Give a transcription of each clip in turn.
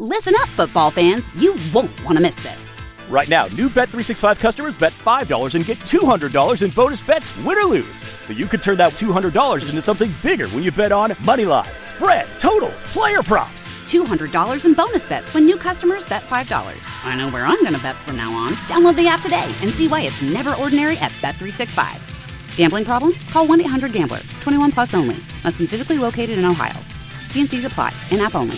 Listen up, football fans. You won't want to miss this. Right now, new Bet365 customers bet $5 and get $200 in bonus bets, win or lose. So you could turn that $200 into something bigger when you bet on money line, spread, totals, player props. $200 in bonus bets when new customers bet $5. I know where I'm going to bet from now on. Download the app today and see why it's never ordinary at Bet365. Gambling problem? Call 1-800-GAMBLER. 21 plus only. Must be physically located in Ohio. T&Cs apply. In-app only.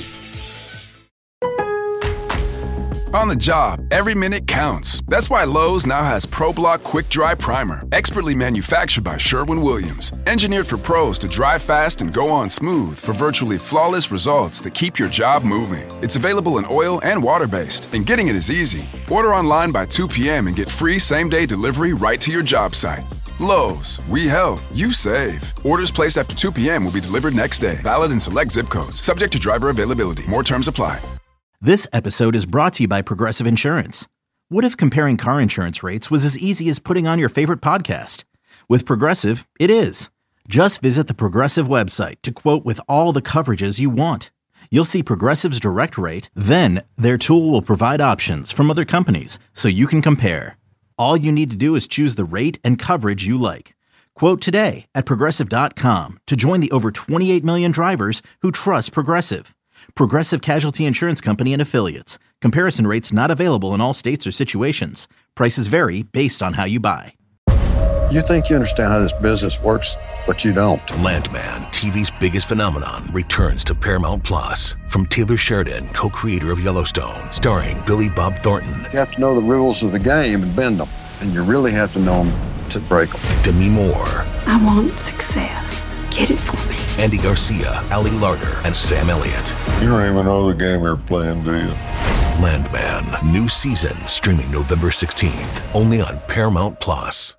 On the job, every minute counts. That's why Lowe's now has ProBlock Quick Dry Primer, expertly manufactured by Sherwin-Williams. Engineered for pros to dry fast and go on smooth for virtually flawless results that keep your job moving. It's available in oil and water-based, and getting it is easy. Order online by 2 p.m. and get free same-day delivery right to your job site. Lowe's, we help, you save. Orders placed after 2 p.m. will be delivered next day. Valid in select zip codes. Subject to driver availability. More terms apply. This episode is brought to you by Progressive Insurance. What if comparing car insurance rates was as easy as putting on your favorite podcast? With Progressive, it is. Just visit the Progressive website to quote with all the coverages you want. You'll see Progressive's direct rate, then their tool will provide options from other companies so you can compare. All you need to do is choose the rate and coverage you like. Quote today at Progressive.com to join the over 28 million drivers who trust Progressive. Progressive Casualty Insurance Company and Affiliates. Comparison rates not available in all states or situations. Prices vary based on how you buy. You think you understand how this business works, but you don't. Landman, TV's biggest phenomenon, returns to Paramount Plus. From Taylor Sheridan, co-creator of Yellowstone, starring Billy Bob Thornton. You have to know the rules of the game and bend them, and you really have to know them to break them. Demi Moore. I want success. Get it for me. Andy Garcia, Ali Larter, and Sam Elliott. You don't even know the game you're playing, do you? Landman, new season, streaming November 16th, only on Paramount Plus.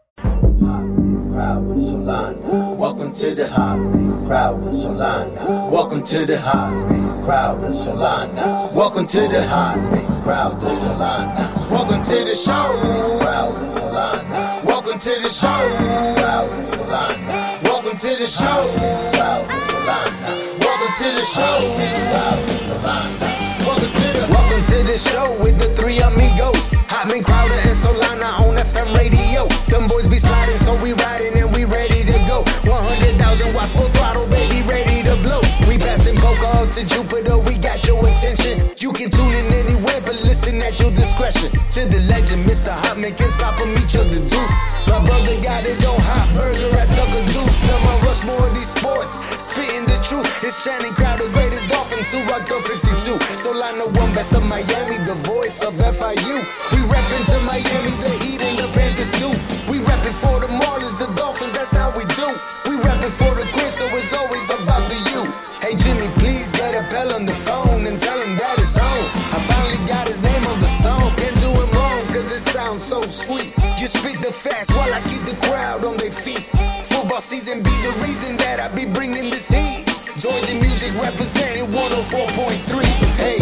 Crowd of Solana. Welcome to the hot man crowd of Solana. Welcome to the hot man crowd of Solana. Welcome to the hot man crowd of Solana. Welcome to the show, crowd of Solana. Welcome to the show, crowd of Solana. Welcome to the show, crowd of Solana. Welcome to the show, crowd of Solana. Welcome to the show with the three amigos. Hotman, Crowder, and Solana on FM radio. Them boys be sliding, so we riding and we ready to go. 100,000 watts full throttle, baby, ready to blow. We passing Boca up to Jupiter, we got your attention. You can tune in anywhere, but listen at your discretion. To the legend, Mr. Hotman can't stop him, each of the deuce. My brother got his own hot burger at Tucker Deuce. Now my Rushmore of these sports, spitting the truth. It's Channing Crowder, greatest Dolphins who rock the 52. Solana one best of Miami, the voice of FIU. We reppin' to Miami, the Heat and the Panthers too. We reppin' for the Marlins, the Dolphins, that's how we do. We reppin' for the Quins, so it's always about the you. Hey Jimmy, please get a bell on the phone and tell him that it's on. I finally got his name on the song, can't do him wrong, cause it sounds so sweet. You spit the fast while I keep the crowd on their feet. Football season be the reason that I be bringing this heat. Georgia music representing 104.3. Hey,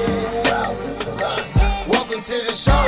welcome to the show.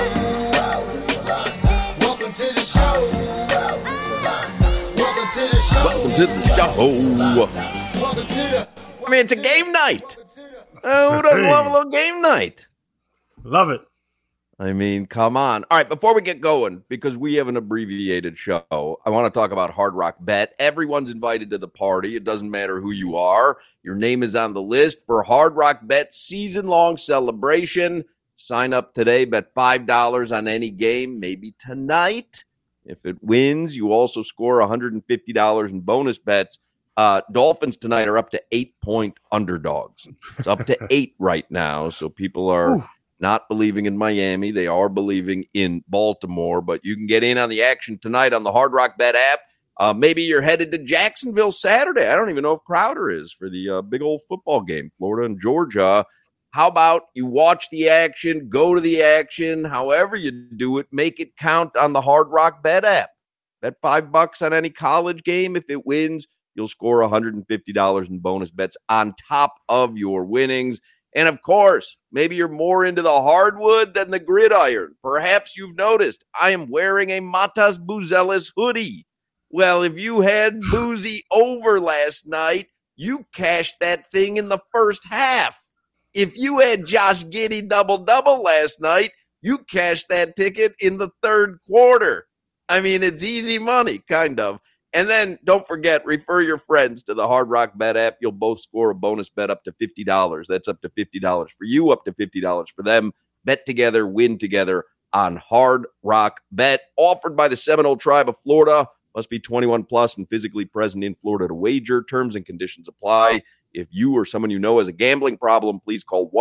Welcome to the show. Welcome to the show. Welcome to the show. Welcome to the. I mean, it's a game night. Who doesn't love a little game night? Love it. I mean, come on. All right, before we get going, because we have an abbreviated show, I want to talk about Hard Rock Bet. Everyone's invited to the party. It doesn't matter who you are. Your name is on the list for Hard Rock Bet season-long celebration. Sign up today. Bet $5 on any game, maybe tonight. If it wins, you also score $150 in bonus bets. Dolphins tonight are up to 8-point underdogs. It's up to 8 right now, so people are not believing in Miami. They are believing in Baltimore, but you can get in on the action tonight on the Hard Rock Bet app. Maybe you're headed to Jacksonville Saturday. I don't even know if Crowder is for the big old football game, Florida and Georgia. How about you watch the action, go to the action, however you do it, make it count on the Hard Rock Bet app. Bet $5 on any college game. If it wins, you'll score $150 in bonus bets on top of your winnings. And, of course, maybe you're more into the hardwood than the gridiron. Perhaps you've noticed I am wearing a Matas Buzelis hoodie. Well, if you had Boozy over last night, you cashed that thing in the first half. if you had Josh Giddey double-double last night, you cashed that ticket in the third quarter. I mean, it's easy money, kind of. And then don't forget, refer your friends to the Hard Rock Bet app. You'll both score a bonus bet up to $50. That's up to $50 for you, up to $50 for them. Bet together, win together on Hard Rock Bet. Offered by the Seminole Tribe of Florida. Must be 21 plus and physically present in Florida to wager. Terms and conditions apply. If you or someone you know has a gambling problem, please call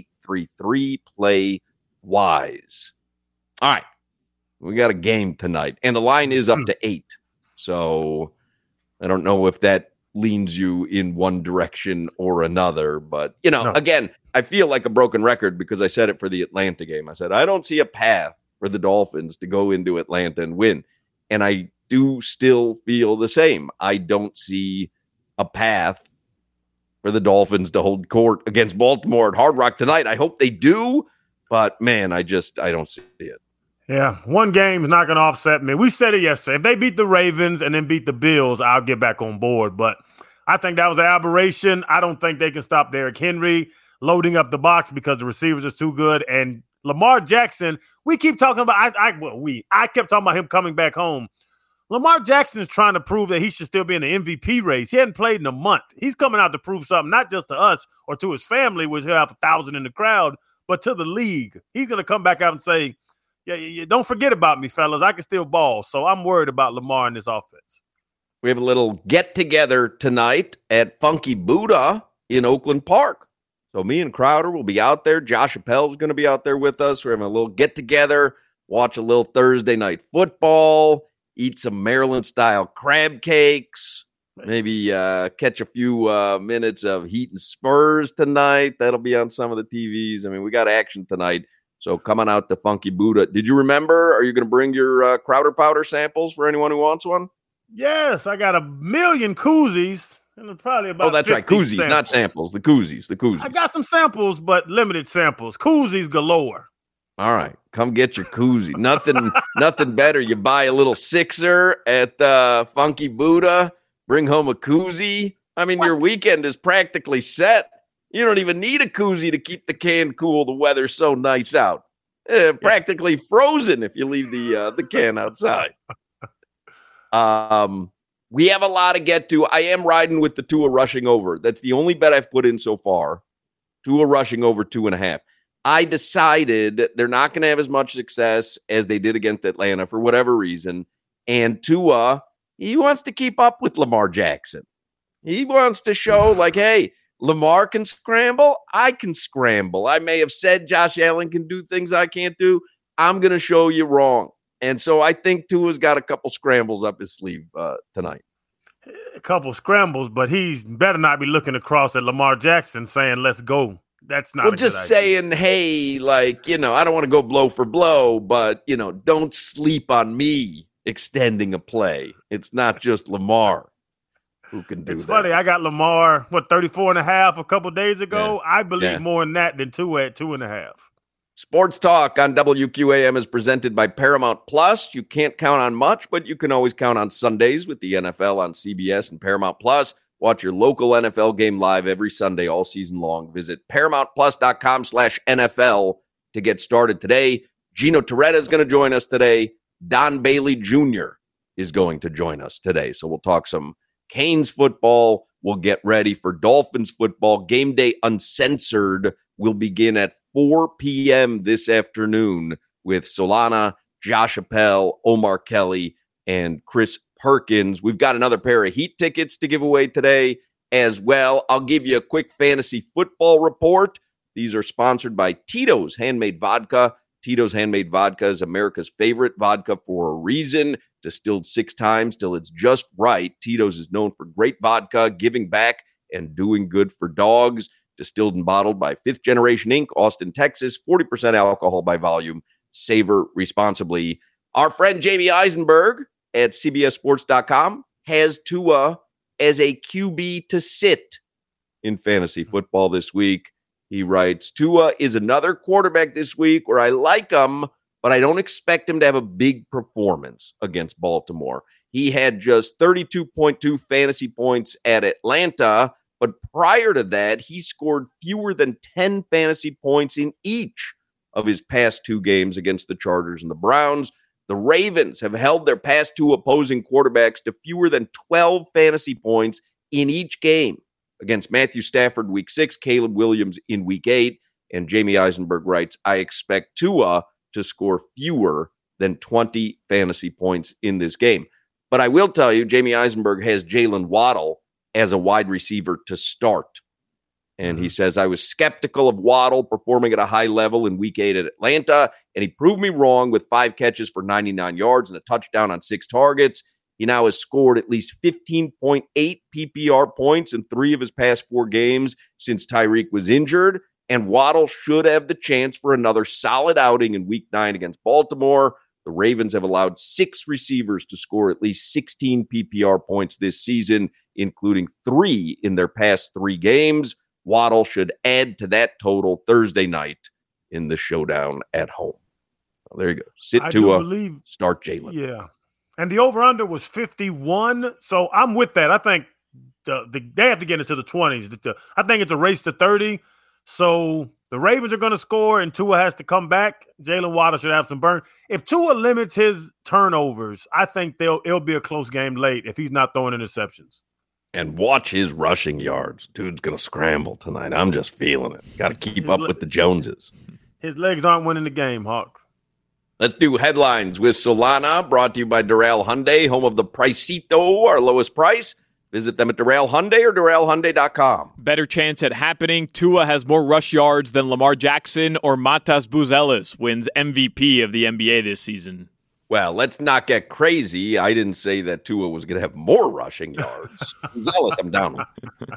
1-833-PLAY-WISE. All right. We got a game tonight, and the line is up to 8. So I don't know if that leans you in one direction or another. But, again, I feel like a broken record because I said it for the Atlanta game. I said, I don't see a path for the Dolphins to go into Atlanta and win. And I do still feel the same. I don't see a path for the Dolphins to hold court against Baltimore at Hard Rock tonight. I hope they do. But, man, I don't see it. Yeah, one game is not going to offset me. We said it yesterday. If they beat the Ravens and then beat the Bills, I'll get back on board. But I think that was an aberration. I don't think they can stop Derrick Henry loading up the box because the receivers are too good. And Lamar Jackson, we keep talking about I kept talking about him coming back home. Lamar Jackson is trying to prove that he should still be in the MVP race. He hadn't played in a month. He's coming out to prove something, not just to us or to his family, which he'll have 1,000 in the crowd, but to the league. He's going to come back out and say, yeah, don't forget about me, fellas. I can still ball. So I'm worried about Lamar in this offense. We have a little get-together tonight at Funky Buddha in Oakland Park. So me and Crowder will be out there. Josh Appel is going to be out there with us. We're having a little get-together, watch a little Thursday night football, eat some Maryland-style crab cakes, maybe catch a few minutes of Heat and Spurs tonight. That'll be on some of the TVs. I mean, we got action tonight. So come on out to Funky Buddha. Did you remember? Are you going to bring your Crowder powder samples for anyone who wants one? Yes, I got 1 million koozies. And probably about that's right. Koozies, samples. Not samples. The koozies. I got some samples, but limited samples. Koozies galore. All right. Come get your koozie. Nothing better. You buy a little sixer at Funky Buddha, bring home a koozie. I mean, your weekend is practically set. You don't even need a koozie to keep the can cool. The weather's so nice out. Practically frozen if you leave the can outside. We have a lot to get to. I am riding with the Tua rushing over. That's the only bet I've put in so far. Tua rushing over 2.5. I decided they're not going to have as much success as they did against Atlanta for whatever reason. And Tua, he wants to keep up with Lamar Jackson. He wants to show like, hey, Lamar can scramble. I can scramble. I may have said Josh Allen can do things I can't do. I'm going to show you wrong. And so I think Tua's got a couple scrambles up his sleeve tonight. A couple scrambles, but he's better not be looking across at Lamar Jackson saying, let's go. That's not just saying, hey, like, I don't want to go blow for blow, but, don't sleep on me extending a play. It's not just Lamar who can do that. It's funny. I got Lamar, 34.5 a couple days ago. Yeah. I believe more in that than Tua at 2.5. Sports Talk on WQAM is presented by Paramount Plus. You can't count on much, but you can always count on Sundays with the NFL on CBS and Paramount Plus. Watch your local NFL game live every Sunday all season long. Visit ParamountPlus.com/NFL to get started today. Gino Torretta is going to join us today. Don Bailey Jr. is going to join us today. So we'll talk some Canes football. We'll get ready for Dolphins football. Game Day Uncensored will begin at 4 p.m. this afternoon with Solana, Josh Appel, Omar Kelly, and Chris Perkins. We've got another pair of Heat tickets to give away today as well. I'll give you a quick fantasy football report. These are sponsored by Tito's Handmade Vodka. Tito's Handmade Vodka is America's favorite vodka for a reason. Distilled 6 times till it's just right. Tito's is known for great vodka, giving back, and doing good for dogs. Distilled and bottled by Fifth Generation Inc., Austin, Texas. 40% alcohol by volume. Savor responsibly. Our friend Jamie Eisenberg at CBSSports.com has Tua as a QB to sit in fantasy football this week. He writes, Tua is another quarterback this week where I like him, but I don't expect him to have a big performance against Baltimore. He had just 32.2 fantasy points at Atlanta, But prior to that, he scored fewer than 10 fantasy points in each of his past 2 games against the Chargers and the Browns. The Ravens have held their past 2 opposing quarterbacks to fewer than 12 fantasy points in each game against Matthew Stafford week 6, Caleb Williams in week 8. And Jamie Eisenberg writes, I expect Tua to score fewer than 20 fantasy points in this game. But I will tell you, Jamie Eisenberg has Jalen Waddle as a wide receiver to start. And he says, I was skeptical of Waddle performing at a high level in week 8 at Atlanta, and he proved me wrong with 5 catches for 99 yards and a touchdown on 6 targets. He now has scored at least 15.8 PPR points in 3 of his past 4 games since Tyreek was injured. And Waddle should have the chance for another solid outing in week 9 against Baltimore. The Ravens have allowed 6 receivers to score at least 16 PPR points this season, including 3 in their past 3 games. Waddle should add to that total Thursday night in the showdown at home. Well, there you go. Sit Tua, start Jalen. Yeah. And the over-under was 51, so I'm with that. I think they have to get into the 20s. I think it's a race to 30. So the Ravens are going to score, and Tua has to come back. Jalen Waddle should have some burn. If Tua limits his turnovers, I think it'll be a close game late if he's not throwing interceptions. And watch his rushing yards. Dude's going to scramble tonight. I'm just feeling it. Got to keep up with the Joneses. His legs aren't winning the game, Hawk. Let's do headlines with Solana, brought to you by Doral Hyundai, home of the Pricito, our lowest price. Visit them at Doral Hyundai or DoralHyundai.com. Better chance at happening. Tua has more rush yards than Lamar Jackson, or Matas Buzelis wins MVP of the NBA this season. Well, let's not get crazy. I didn't say that Tua was going to have more rushing yards. Buzelis, I'm down with.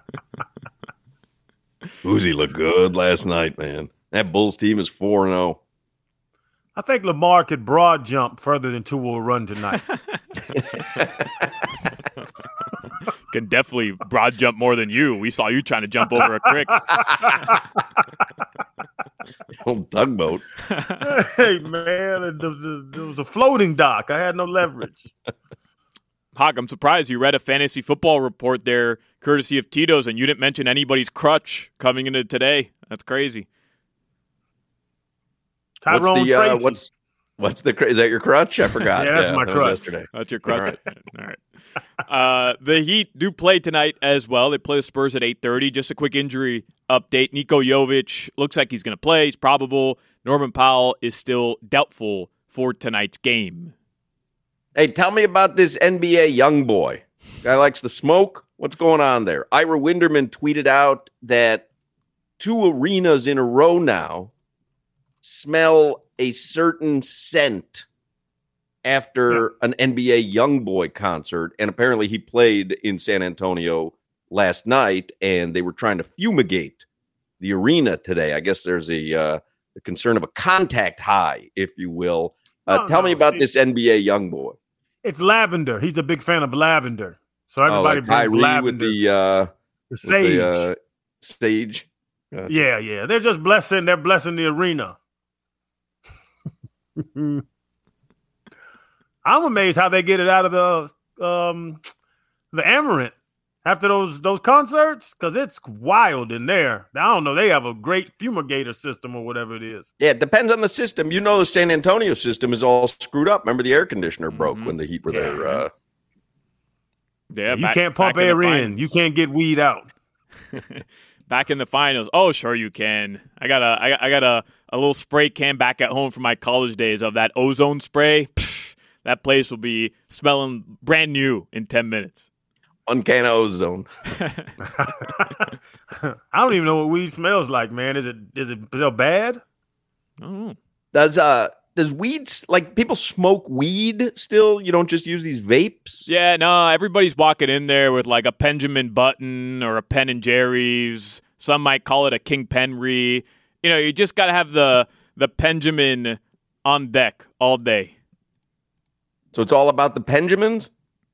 Uzi looked good last night, man. That Bulls team is 4-0. I think Lamar could broad jump further than Tua will run tonight. Can definitely broad jump more than you. We saw you trying to jump over a crick. Old tugboat. Hey, man, there was a floating dock. I had no leverage. Hawk, I'm surprised you read a fantasy football report there, courtesy of Tito's, and you didn't mention anybody's crutch coming into today. That's crazy. Tyrone Tracy. What's the is that your crutch? I forgot. Yeah, that's my crutch. Yesterday. That's your crutch. All right. The Heat do play tonight as well. They play the Spurs at 8:30. Just a quick injury update. Niko Jovic looks like he's going to play. He's probable. Norman Powell is still doubtful for tonight's game. Hey, tell me about this NBA young boy. Guy likes the smoke. What's going on there? Ira Winderman tweeted out that 2 arenas in a row now smell a certain scent after an NBA Youngboy concert, and apparently he played in San Antonio last night, and they were trying to fumigate the arena today. I guess there's a concern of a contact high, if you will. Tell me about this NBA Youngboy. It's lavender. He's a big fan of lavender, so everybody brings lavender with the sage. With the, sage. Yeah. They're just blessing. They're blessing the arena. I'm amazed how they get it out of the Amarant after those concerts, because it's wild in there. I don't know. They have a great fumigator system or whatever it is. Yeah, it depends on the system. You know, the San Antonio system is all screwed up. Remember, the air conditioner broke when the Heat were there. You can't pump air in. You can't get weed out. Back in the finals. Oh, sure you can. I got a little spray can back at home from my college days of that ozone spray. Psh, that place will be smelling brand new in 10 minutes. One can of ozone. I don't even know what weed smells like, man. Is it bad? I don't know. Does weed, like, people smoke weed still? You don't just use these vapes? Yeah, no, everybody's walking in there with like a Benjamin Button or a Ben and Jerry's. Some might call it a King Penry. You know, you just got to have the Benjamin on deck all day. So it's all about the Benjamins?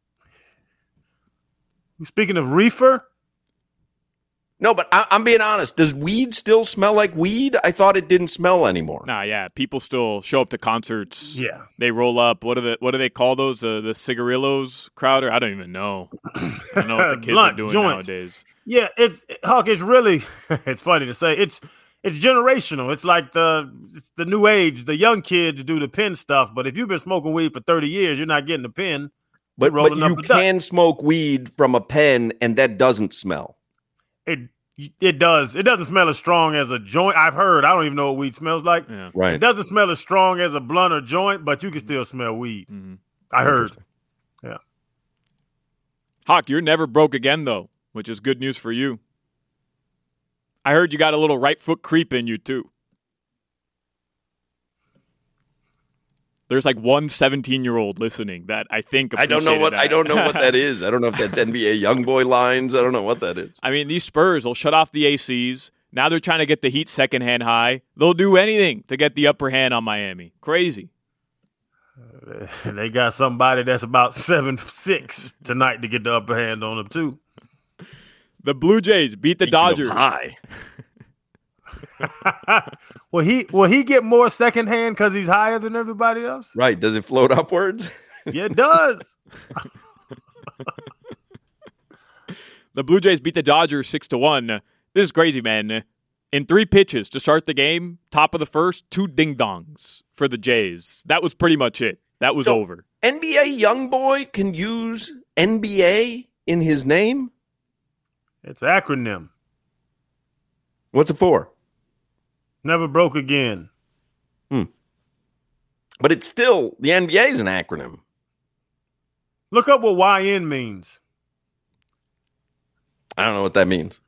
Speaking of reefer? No, but I'm being honest. Does weed still smell like weed? I thought it didn't smell anymore. Nah, yeah. People still show up to concerts. Yeah. They roll up. What do they call those? The cigarillos, Crowder? I don't even know. I don't know what the kids are doing nowadays. Yeah, Hawk. It's really it's funny to say. It's generational. It's like it's the new age. The young kids do the pen stuff, but if you've been smoking weed for 30 years, you're not getting a pen. But you can smoke weed from a pen, and that doesn't smell. It does. It doesn't smell as strong as a joint. I've heard. I don't even know what weed smells like. Yeah. Right. It doesn't smell as strong as a blunt or joint, but you can still smell weed. Mm-hmm. I heard. Yeah. Hawk, you're never broke again, though, which is good news for you. I heard you got a little right foot creep in you, too. There's like one 17-year-old listening that I think I don't know what that is. I don't know if that's NBA YoungBoy lines. I don't know what that is. I mean, these Spurs will shut off the ACs. Now they're trying to get the Heat secondhand high. They'll do anything to get the upper hand on Miami. Crazy. They got somebody that's about 7'6" tonight to get the upper hand on them too. The Blue Jays beat the Dodgers. High. Will he get more second hand because he's higher than everybody else? Right. Does it float upwards? Yeah, it does. The Blue Jays beat the Dodgers 6-1. This is crazy, man. In 3 pitches to start the game, top of the first, 2 ding-dongs for the Jays. That was pretty much it. That was over. NBA YoungBoy can use NBA in his name? It's an acronym. What's it for? Never broke again. But it's still, the NBA is an acronym. Look up what YN means. I don't know what that means.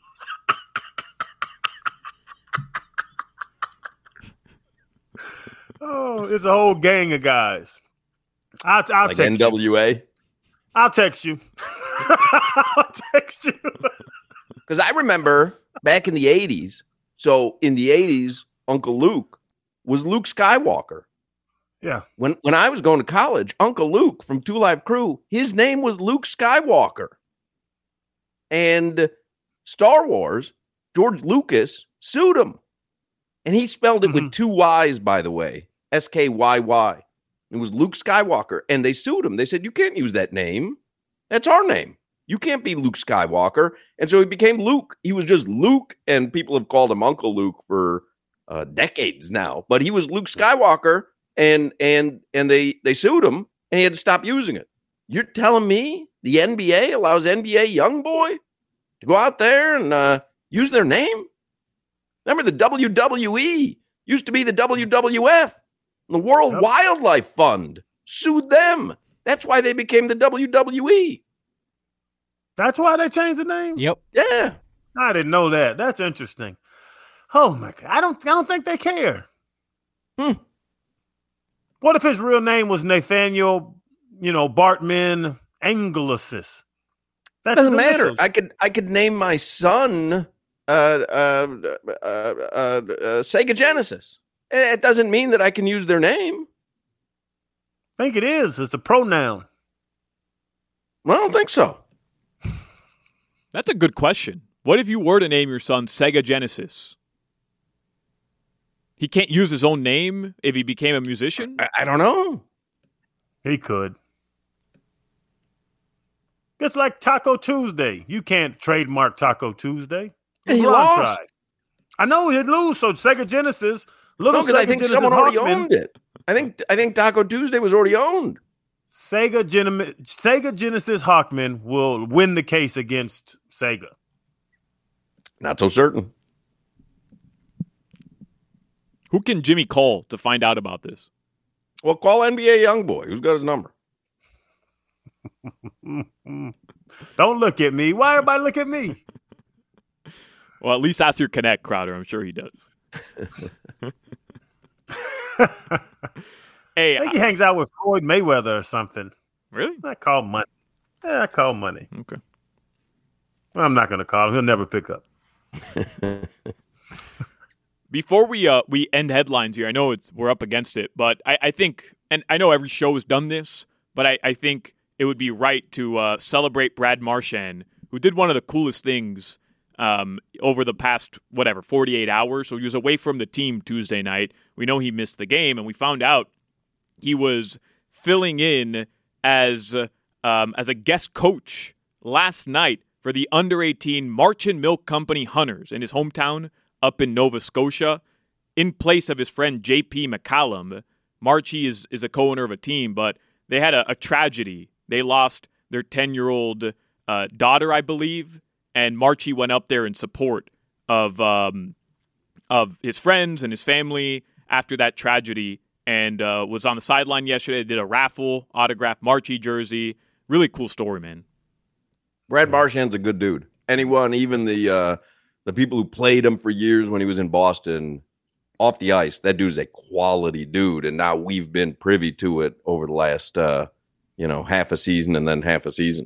Oh, it's a whole gang of guys. I'll like text NWA? You. I'll text you. I'll text you. Because I remember back in the 80s, so in the 80s, Uncle Luke was Luke Skywalker. Yeah. When I was going to college, Uncle Luke from 2 Live Crew, his name was Luke Skywalker. And Star Wars, George Lucas sued him. And he spelled it with 2 Y's, by the way, SKYY. It was Luke Skywalker. And they sued him. They said, you can't use that name. That's our name. You can't be Luke Skywalker. And so he became Luke. He was just Luke. And people have called him Uncle Luke for decades now. But he was Luke Skywalker. And they sued him. And he had to stop using it. You're telling me the NBA allows NBA YoungBoy to go out there and use their name? Remember, the WWE used to be the WWF. The World Wildlife Fund sued them. That's why they became the WWE. That's why they changed the name? Yep. Yeah. I didn't know that. That's interesting. Oh, my God. I don't think they care. What if his real name was Nathaniel, Bartman Angelusis? That doesn't matter. I could name my son Sega Genesis. It doesn't mean that I can use their name. I think it is. It's a pronoun. I don't think so. That's a good question. What if you were to name your son Sega Genesis? He can't use his own name if he became a musician? I don't know. He could. It's like Taco Tuesday. You can't trademark Taco Tuesday. Yeah, he lost. Tried. I know he'd lose. So Sega Genesis, because I think Genesis someone already Hawkman, owned it. I think Taco Tuesday was already owned. Sega Genesis Hawkman will win the case against Sega. Not so certain. Who can Jimmy call to find out about this? Well, call NBA YoungBoy. Who's got his number? Don't look at me. Why everybody look at me? Well, at least ask your Connect, Crowder. I'm sure he does. Hey, I think he hangs out with Floyd Mayweather or something. Really? I call money. Yeah, I call money. Okay. I'm not going to call him. He'll never pick up. Before we end headlines here, I know we're up against it, but I think, and I know every show has done this, but I think it would be right to celebrate Brad Marchand, who did one of the coolest things over the past, 48 hours. So he was away from the team Tuesday night. We know he missed the game, and we found out he was filling in as a guest coach last night for the under-18 Marchand Milk Company Hunters in his hometown up in Nova Scotia in place of his friend J.P. McCallum. Marchie is a co-owner of a team, but they had a tragedy. They lost their 10-year-old daughter, I believe, and Marchie went up there in support of his friends and his family after that tragedy and was on the sideline yesterday. They did a raffle, autographed Marchie jersey. Really cool story, man. Brad Marchand's a good dude. Anyone, even the people who played him for years when he was in Boston, off the ice, that dude's a quality dude. And now we've been privy to it over the last, half a season and then half a season.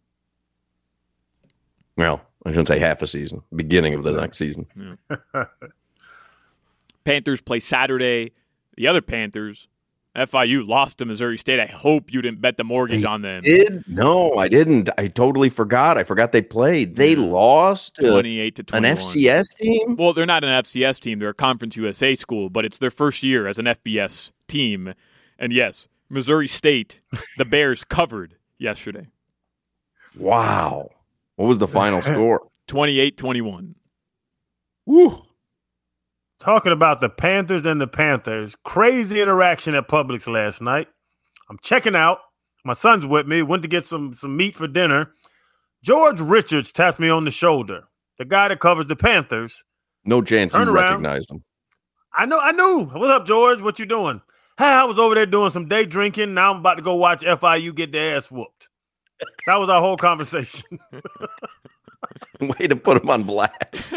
Well, I shouldn't say half a season. Beginning of the next season. Yeah. Panthers play Saturday. The other Panthers, FIU, lost to Missouri State. I hope you didn't bet the mortgage on them. No, I didn't. I totally forgot. I forgot they played. They lost 28 to 21. An FCS team? Well, they're not an FCS team. They're a Conference USA school, but it's their first year as an FBS team. And yes, Missouri State, the Bears covered yesterday. Wow. What was the final score? 28-21. Woo. Talking about the Panthers and the Panthers, crazy interaction at Publix last night. I'm checking out. My son's with me. Went to get some meat for dinner. George Richards tapped me on the shoulder. The guy that covers the Panthers. No chance you recognized him. I knew. What's up, George? What you doing? Hey, I was over there doing some day drinking. Now I'm about to go watch FIU get their ass whooped. That was our whole conversation. Way to put him on blast.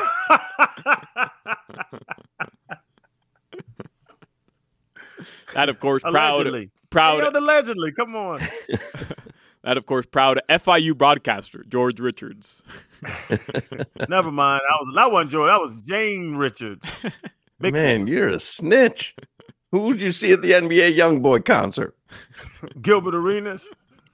That, of course, allegedly. proud. Allegedly, come on. That, of course, proud FIU broadcaster George Richards. Never mind. That wasn't George. That was Jane Richards. Man, you're a snitch. Who did you see at the NBA YoungBoy concert? Gilbert Arenas.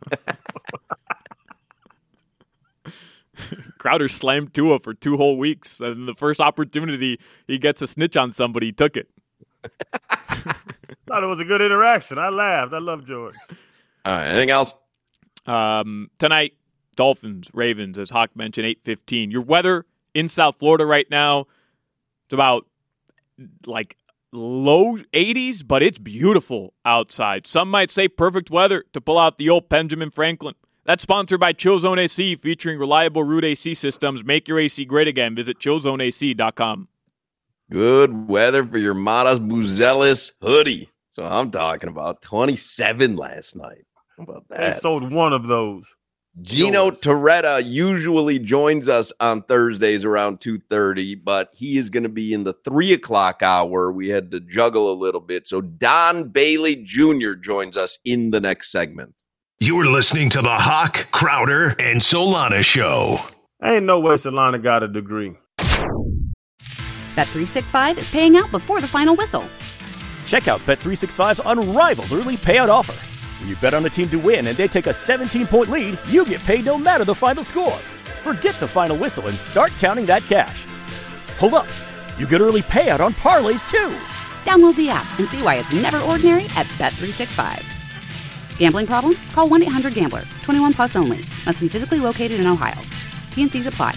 Crowder slammed Tua for 2 whole weeks, and the first opportunity he gets a snitch on somebody, he took it. Thought it was a good interaction. I laughed. I love George. All right, anything else? Tonight, Dolphins, Ravens, as Hawk mentioned, 8:15. Your weather in South Florida right now, it's about low 80s, but it's beautiful outside. Some might say perfect weather to pull out the old Benjamin Franklin. That's sponsored by ChillZone AC, featuring reliable root AC systems. Make your AC great again. Visit chillzoneac.com. Good weather for your Matas Buzelis hoodie. So I'm talking about 27 last night. How about that? They sold one of those. Gino Torretta usually joins us on Thursdays around 2:30, but he is going to be in the 3 o'clock hour. We had to juggle a little bit. So Don Bailey Jr. joins us in the next segment. You're listening to the Hawk, Crowder, and Solana Show. Ain't no way Solana got a degree. Bet365 is paying out before the final whistle. Check out Bet365's unrivaled early payout offer. When you bet on a team to win and they take a 17-point lead, you get paid no matter the final score. Forget the final whistle and start counting that cash. Hold up. You get early payout on parlays, too. Download the app and see why it's never ordinary at Bet365. Gambling problem? Call 1-800-GAMBLER. 21 plus only. Must be physically located in Ohio. T&Cs apply.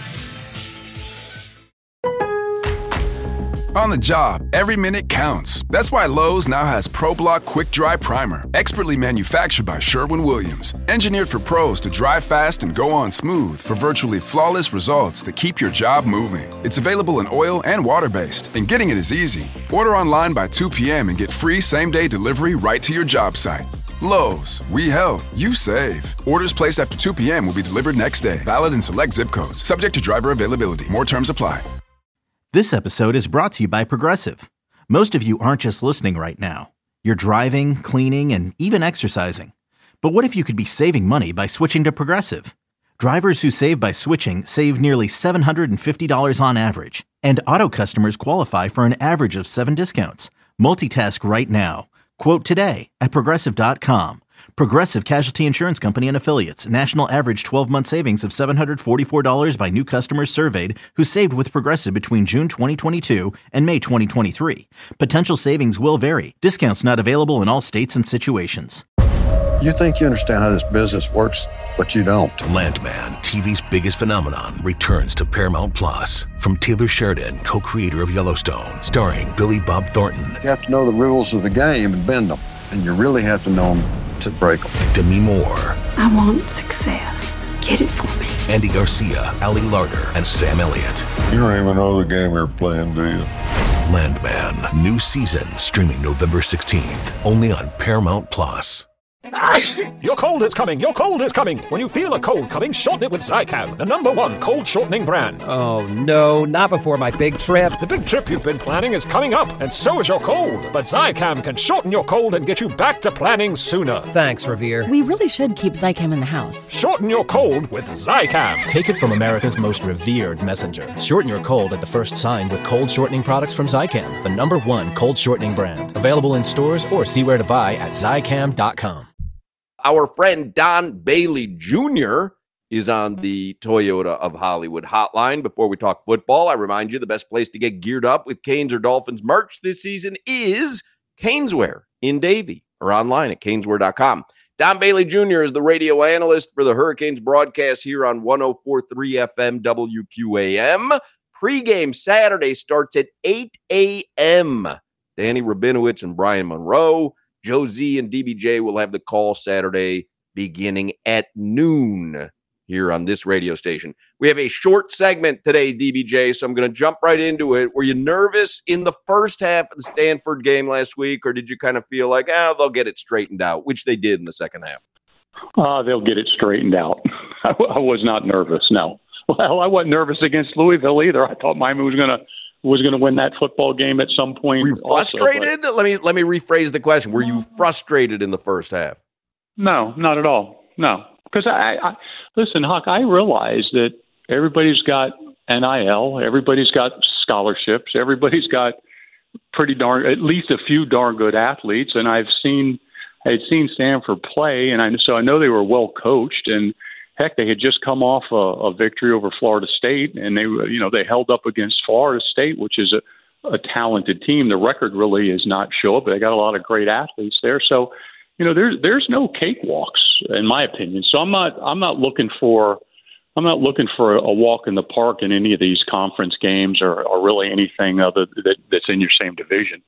On the job, every minute counts. That's why Lowe's now has ProBlock Quick Dry Primer, expertly manufactured by Sherwin-Williams. Engineered for pros to dry fast and go on smooth for virtually flawless results that keep your job moving. It's available in oil and water-based, and getting it is easy. Order online by 2 p.m. and get free same-day delivery right to your job site. Lowe's, we help, you save. Orders placed after 2 p.m. will be delivered next day. Valid in select zip codes. Subject to driver availability. More terms apply. This episode is brought to you by Progressive. Most of you aren't just listening right now. You're driving, cleaning, and even exercising. But what if you could be saving money by switching to Progressive? Drivers who save by switching save nearly $750 on average. And auto customers qualify for an average of 7 discounts. Multitask right now. Quote today at Progressive.com. Progressive Casualty Insurance Company and Affiliates. National average 12-month savings of $744 by new customers surveyed who saved with Progressive between June 2022 and May 2023. Potential savings will vary. Discounts not available in all states and situations. You think you understand how this business works, but you don't. Landman, TV's biggest phenomenon, returns to Paramount Plus. From Taylor Sheridan, co-creator of Yellowstone, starring Billy Bob Thornton. You have to know the rules of the game and bend them, and you really have to know them to break them. Demi Moore. I want success. Get it for me. Andy Garcia, Ali Larter, and Sam Elliott. You don't even know the game you're playing, do you? Landman, new season, streaming November 16th, only on Paramount Plus. Your cold is coming. Your cold is coming. When you feel a cold coming, shorten it with Zicam, the #1 cold shortening brand. Oh, no, not before my big trip. The big trip you've been planning is coming up, and so is your cold. But Zicam can shorten your cold and get you back to planning sooner. Thanks, Revere. We really should keep Zicam in the house. Shorten your cold with Zicam. Take it from America's most revered messenger. Shorten your cold at the first sign with cold shortening products from Zicam, the #1 cold shortening brand. Available in stores or see where to buy at Zicam.com. Our friend Don Bailey Jr. is on the Toyota of Hollywood hotline. Before we talk football, I remind you the best place to get geared up with Canes or Dolphins merch this season is Caneswear in Davie or online at caneswear.com. Don Bailey Jr. is the radio analyst for the Hurricanes broadcast here on 104.3 FM WQAM. Pre-game Saturday starts at 8 a.m. Danny Rabinowitz and Brian Monroe. Joe Z and DBJ will have the call Saturday beginning at noon here on this radio station. We have a short segment today, DBJ, so I'm going to jump right into it. Were you nervous in the first half of the Stanford game last week, or did you kind of feel like, they'll get it straightened out, which they did in the second half? They'll get it straightened out. I was not nervous, no. Well, I wasn't nervous against Louisville either. I thought Miami was going to win that football game at some point. Were you frustrated? Also, let me rephrase the question. Were you frustrated in the first half? No, not at all. No, because I listen, Huck. I realize that everybody's got NIL, everybody's got scholarships, everybody's got at least a few darn good athletes, and I had seen Stanford play, and so I know they were well coached and. Heck, they had just come off a victory over Florida State, and they held up against Florida State, which is a talented team. The record really is not sure, but they got a lot of great athletes there. So, there's no cakewalks in my opinion. So I'm not looking for a walk in the park in any of these conference games or really anything other that's in your same division.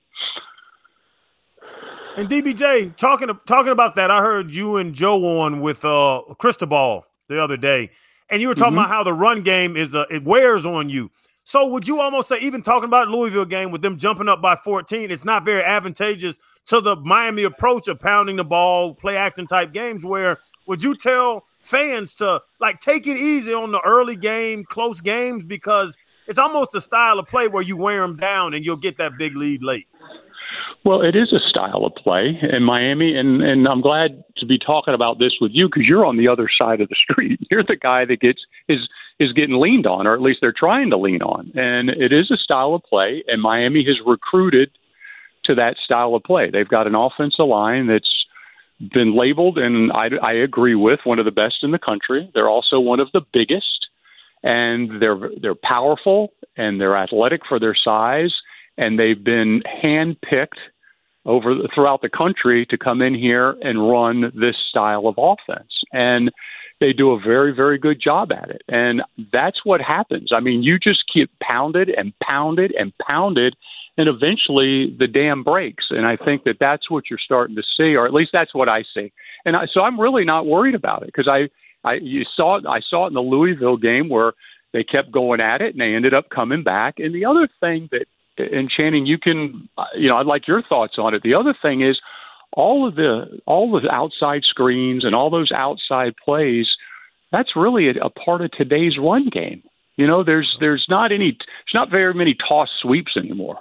And DBJ, talking about that, I heard you and Joe on with Cristobal the other day, and you were talking about how the run game it wears on you. So would you almost say, even talking about Louisville game with them jumping up by 14, it's not very advantageous to the Miami approach of pounding the ball, play action type games, where would you tell fans to take it easy on the early game, close games, because it's almost a style of play where you wear them down and you'll get that big lead late? Well, it is a style of play in Miami, and I'm glad to be talking about this with you because you're on the other side of the street. You're the guy that is getting leaned on, or at least they're trying to lean on. And it is a style of play, and Miami has recruited to that style of play. They've got an offensive line that's been labeled, and I agree with, one of the best in the country. They're also one of the biggest, and they're powerful, and they're athletic for their size, and they've been handpicked throughout the country to come in here and run this style of offense. And they do a very, very good job at it. And that's what happens. I mean, you just keep pounded and pounded and pounded, and eventually the dam breaks. And I think that's what you're starting to see, or at least that's what I see. And so I'm really not worried about it because I saw it in the Louisville game where they kept going at it and they ended up coming back. And the other thing and Channing, you can, I'd like your thoughts on it. The other thing is all the outside screens and all those outside plays. That's really a part of today's run game. There's not very many toss sweeps anymore.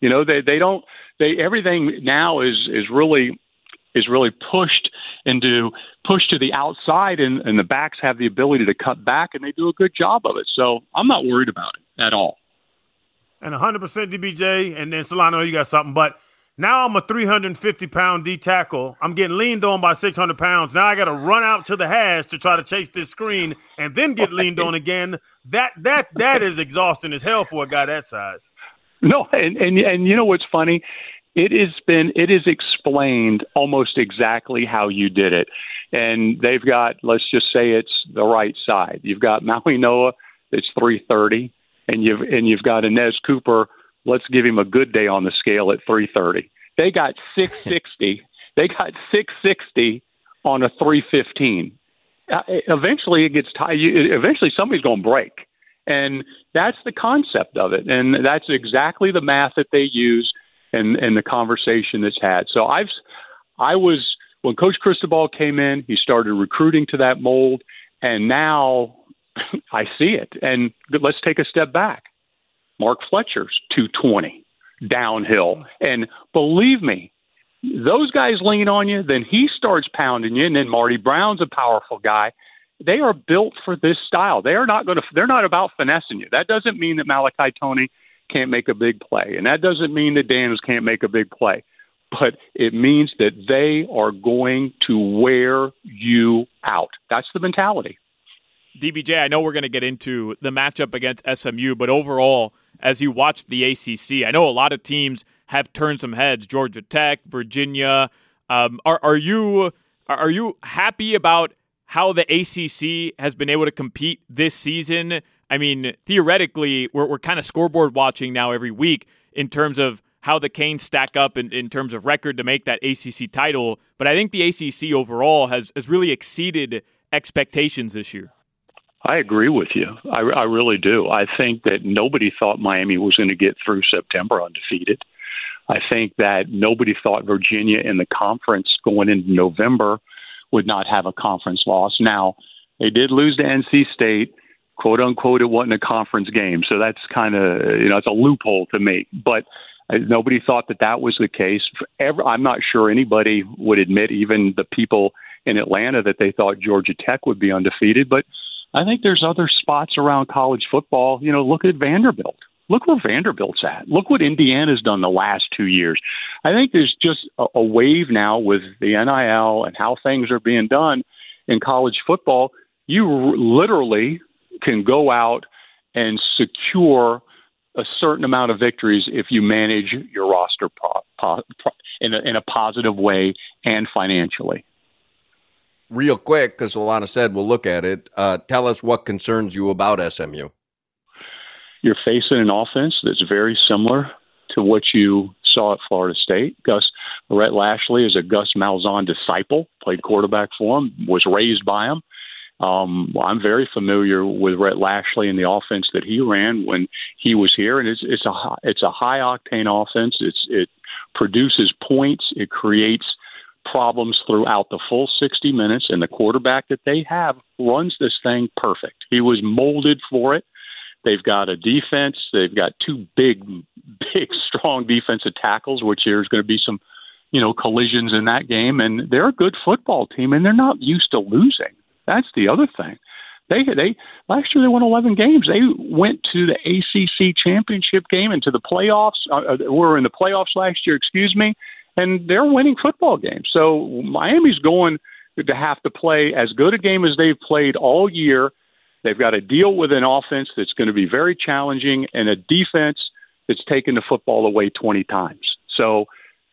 Everything now is really pushed to the outside, and the backs have the ability to cut back, and they do a good job of it. So I'm not worried about it at all. And 100% DBJ, and then Solano, you got something. But now I'm a 350-pound D tackle. I'm getting leaned on by 600 pounds. Now I got to run out to the hash to try to chase this screen and then get leaned on again. That is exhausting as hell for a guy that size. No, and you know what's funny? It is explained almost exactly how you did it. And they've got, let's just say it's the right side. You've got Maui Noa that's 330, and you've got Inez Cooper. Let's give him a good day on the scale at 330. They got 660. They got 660 on a 315. Eventually it gets tied. Eventually somebody's going to break. And that's the concept of it. And that's exactly the math that they use and the conversation that's had. So when Coach Cristobal came in, he started recruiting to that mold, and now I see it. And let's take a step back. Mark Fletcher's 220 downhill. And believe me, those guys lean on you, then he starts pounding you, and then Marty Brown's a powerful guy. They are built for this style. They're not about finessing you. That doesn't mean that Malachi Toney can't make a big play, and that doesn't mean that Daniels can't make a big play. But it means that they are going to wear you out. That's the mentality. DBJ, I know we're going to get into the matchup against SMU, but overall, as you watch the ACC, I know a lot of teams have turned some heads. Georgia Tech, Virginia. Are you happy about how the ACC has been able to compete this season? I mean, theoretically, we're kind of scoreboard watching now every week in terms of how the Canes stack up in terms of record to make that ACC title. But I think the ACC overall has really exceeded expectations this year. I agree with you. I really do. I think that nobody thought Miami was going to get through September undefeated. I think that nobody thought Virginia in the conference going into November would not have a conference loss. Now, they did lose to NC State. Quote, unquote, it wasn't a conference game. So that's kind of, it's a loophole to me. But nobody thought that was the case. I'm not sure anybody would admit, even the people in Atlanta, that they thought Georgia Tech would be undefeated. But I think there's other spots around college football. Look at Vanderbilt. Look where Vanderbilt's at. Look what Indiana's done the last 2 years. I think there's just a wave now with the NIL and how things are being done in college football. You literally can go out and secure a certain amount of victories if you manage your roster in a positive way and financially. Real quick, because Alana said we'll look at it, tell us what concerns you about SMU. You're facing an offense that's very similar to what you saw at Florida State. Rhett Lashley is a Gus Malzahn disciple, played quarterback for him, was raised by him. I'm very familiar with Rhett Lashley and the offense that he ran when he was here, and it's a high octane offense. It produces points. It creates problems throughout the full 60 minutes, and the quarterback that they have runs this thing perfect. He was molded for it. They've got a defense. They've got two big, strong defensive tackles, which there's going to be some, collisions in that game. And they're a good football team, and they're not used to losing. That's the other thing. They last year they won 11 games. They went to the ACC championship game and to the playoffs. Were in the playoffs last year, and they're winning football games. So Miami's going to have to play as good a game as they've played all year. They've got to deal with an offense that's going to be very challenging and a defense that's taken the football away 20 times. So,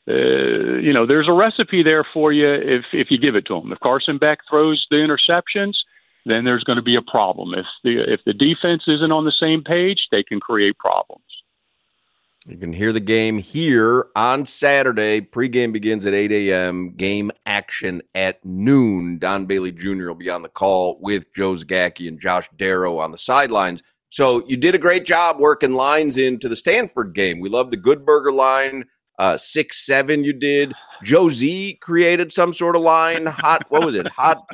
there's a recipe there for you if you give it to them. If Carson Beck throws the interceptions, then there's going to be a problem. If the defense isn't on the same page, they can create problems. You can hear the game here on Saturday. Pregame begins at 8 a.m. Game action at noon. Don Bailey Jr. will be on the call with Joe Zagacki and Josh Darrow on the sidelines. So you did a great job working lines into the Stanford game. We love the Good Burger line. 6-7 you did. Joe Z created some sort of line. What was it? Hot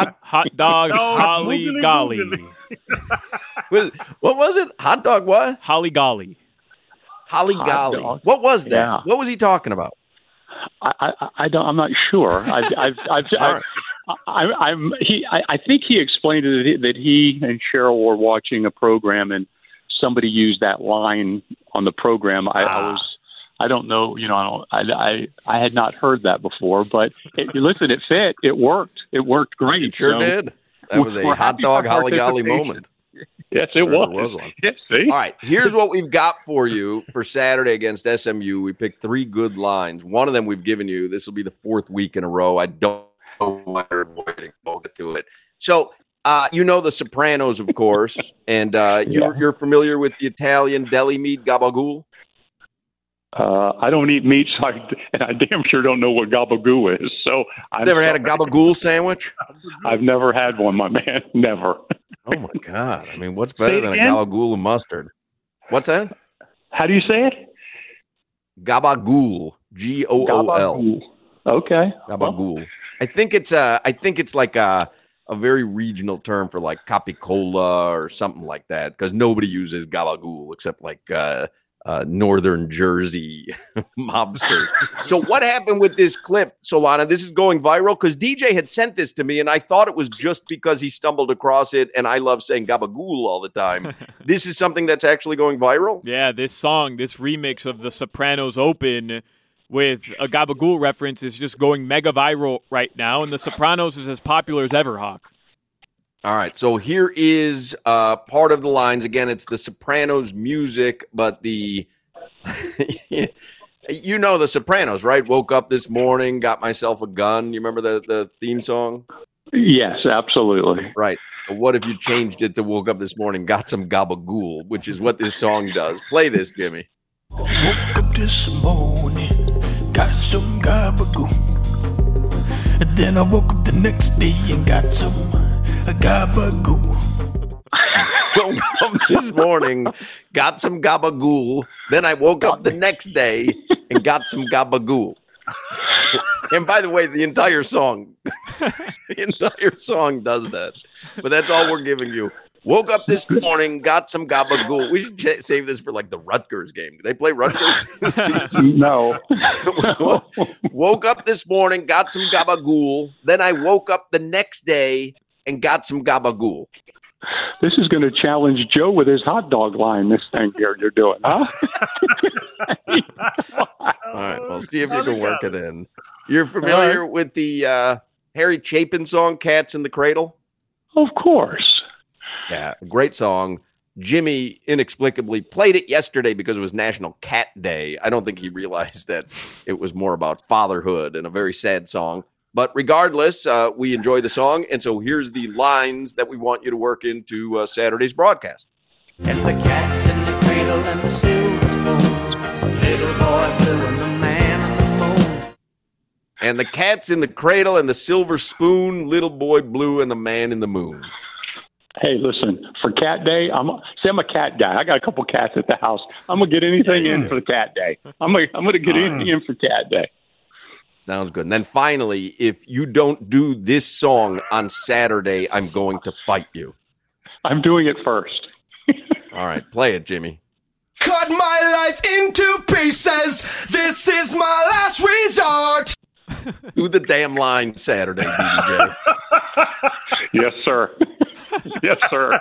dog, holly golly. What was it? Hot dog what? Holly golly. Holly golly. What was that? Yeah. What was he talking about? I'm not sure. I think he explained it that he and Cheryl were watching a program and somebody used that line on the program. I don't know. I had not heard that before, but listen, it fit. It worked. It worked great. It sure did. That was a hot dog holly golly moment. Yes, it was. One. Yes, see? All right, here's what we've got for you for Saturday against SMU. We picked 3 good lines. One of them we've given you. This will be the 4th week in a row. I don't know why you're avoiding. We'll get to it. So, you know The Sopranos, of course, and you're familiar with the Italian deli meat gabagool? I don't eat meat, and I damn sure don't know what gabagool is. So I've never had a gabagool sandwich? I've never had one, my man. Never. Oh, my God. I mean, what's better than a gabagool and mustard? What's that? How do you say it? Gabagool. Gool. Gabagool. Okay. Gabagool. I think it's like a very regional term for like capicola or something like that, because nobody uses gabagool except like Northern Jersey mobsters. So what happened with this clip, Solana? This is going viral because DJ had sent this to me, and I thought it was just because he stumbled across it, and I love saying gabagool all the time. This is something that's actually going viral? Yeah, this song, this remix of The Sopranos Open with a gabagool reference is just going mega viral right now, and The Sopranos is as popular as ever, Hawk. All right, so here is part of the lines. Again, it's The Sopranos music, but the you know The Sopranos, right? Woke up this morning, got myself a gun. You remember the theme song? Yes, absolutely. Right. So what if you changed it to woke up this morning, got some gabagool, which is what this song does. Play this, Jimmy. Woke up this morning, got some gabagool. And then I woke up the next day and got some gabagool. Woke up this morning, got some gabagool. Then I woke up the next day and got some gabagool. And by the way, the entire song does that. But that's all we're giving you. Woke up this morning, got some gabagool. We should save this for like the Rutgers game. Do they play Rutgers? No. Woke up this morning, got some gabagool. Then I woke up the next day and got some gabagool. This is going to challenge Joe with his hot dog line, this thing here you're doing, huh? All right, well, see if you can work it in. You're familiar with the Harry Chapin song, Cats in the Cradle? Of course. Yeah, great song. Jimmy inexplicably played it yesterday because it was National Cat Day. I don't think he realized that it was more about fatherhood and a very sad song. But regardless, we enjoy the song, and so here's the lines that we want you to work into Saturday's broadcast. And the cat's in the cradle and the silver spoon, little boy blue and the man on the moon. And the cat's in the cradle and the silver spoon, little boy blue and the man in the moon. Hey, listen, for Cat Day, I'm a cat guy. I got a couple cats at the house. I'm going to get anything in for the Cat Day. I'm going to get anything in for Cat Day. Sounds good. And then finally, if you don't do this song on Saturday, I'm going to fight you. I'm doing it first. All right, play it, Jimmy. Cut my life into pieces. This is my last resort. Do the damn line Saturday, DJ. Yes, sir. Yes, sir.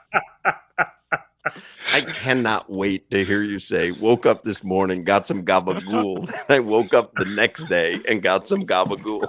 I cannot wait to hear you say, woke up this morning, got some gabagool. Then I woke up the next day and got some gabagool.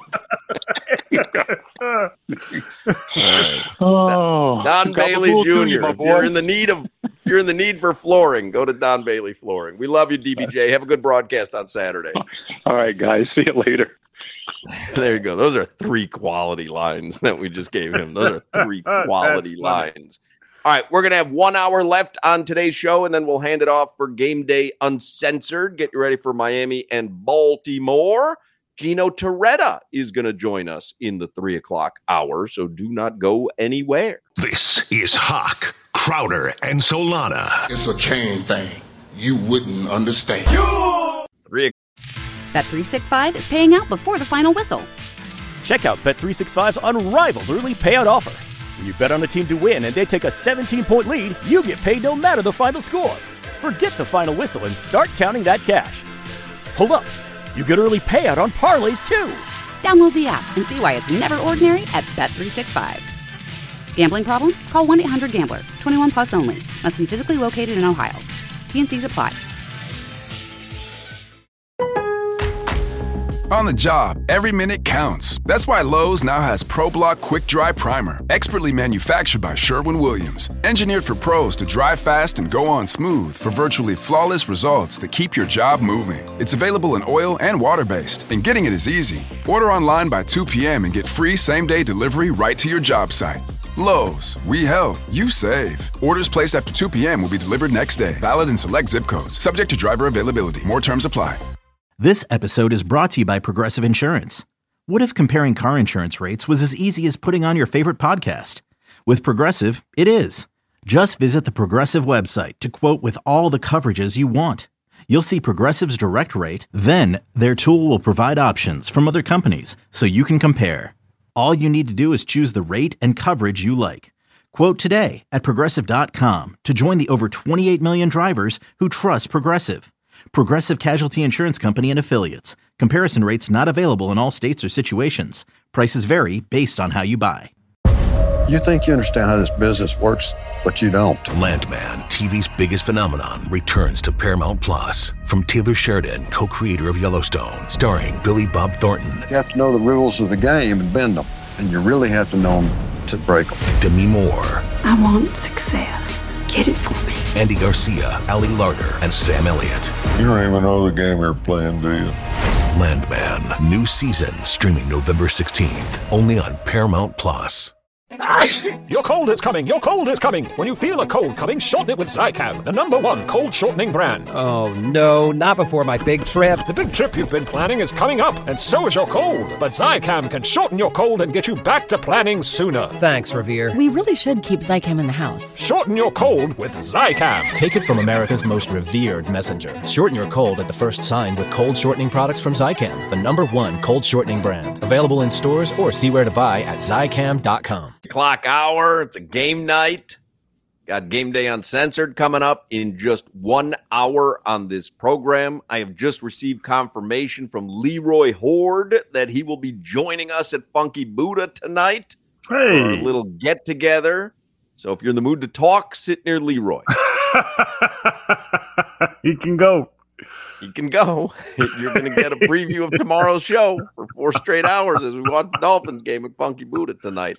Don Bailey Jr. If you're in the need for flooring, go to Don Bailey Flooring. We love you, DBJ. Have a good broadcast on Saturday. All right, guys. See you later. There you go. Those are 3 quality lines that we just gave him. Those are 3 quality lines. All right, we're going to have 1 hour left on today's show, and then we'll hand it off for Game Day Uncensored. Get you ready for Miami and Baltimore. Gino Torretta is going to join us in the 3 o'clock hour, so do not go anywhere. This is Hawk, Crowder, and Solana. It's a chain thing. You wouldn't understand. Bet365 is paying out before the final whistle. Check out Bet365's unrivaled early payout offer. When you bet on a team to win and they take a 17-point lead, you get paid no matter the final score. Forget the final whistle and start counting that cash. Hold up. You get early payout on parlays, too. Download the app and see why it's never ordinary at Bet365. Gambling problem? Call 1-800-GAMBLER. 21 plus only. Must be physically located in Ohio. T&Cs apply. On the job, every minute counts. That's why Lowe's now has ProBlock Quick Dry Primer, expertly manufactured by Sherwin-Williams. Engineered for pros to dry fast and go on smooth for virtually flawless results that keep your job moving. It's available in oil and water-based, and getting it is easy. Order online by 2 p.m. and get free same-day delivery right to your job site. Lowe's, we help, you save. Orders placed after 2 p.m. will be delivered next day. Valid in select zip codes. Subject to driver availability. More terms apply. This episode is brought to you by Progressive Insurance. What if comparing car insurance rates was as easy as putting on your favorite podcast? With Progressive, it is. Just visit the Progressive website to quote with all the coverages you want. You'll see Progressive's direct rate, then their tool will provide options from other companies so you can compare. All you need to do is choose the rate and coverage you like. Quote today at Progressive.com to join the over 28 million drivers who trust Progressive. Progressive Casualty Insurance Company and Affiliates. Comparison rates not available in all states or situations. Prices vary based on how you buy. You think you understand how this business works, but you don't. Landman, TV's biggest phenomenon, returns to Paramount Plus. From Taylor Sheridan, co-creator of Yellowstone, starring Billy Bob Thornton. You have to know the rules of the game and bend them, and you really have to know them to break them. Demi Moore. I want success. Get it for me. Andy Garcia, Ali Larter, and Sam Elliott. You don't even know the game you're playing, do you? Landman, new season, streaming November 16th, only on Paramount Plus. Your cold is coming, your cold is coming. When you feel a cold coming, shorten it with Zicam, the #1 cold shortening brand. Oh no, not before my big trip. The big trip you've been planning is coming up, and so is your cold. But Zicam can shorten your cold and get you back to planning sooner. Thanks, Revere. We really should keep Zicam in the house. Shorten your cold with Zicam. Take it from America's most revered messenger. Shorten your cold at the first sign with cold shortening products from Zicam, the #1 cold shortening brand. Available in stores or see where to buy at Zicam.com. Clock hour. It's a game night. Got Game Day Uncensored coming up in just 1 hour on this program. I have just received confirmation from Leroy Horde that he will be joining us at Funky Buddha tonight for a little get-together. So if you're in the mood to talk, sit near Leroy. He can go. He can go. You're going to get a preview of tomorrow's show for 4 straight hours as we watch the Dolphins game at Funky Buddha tonight.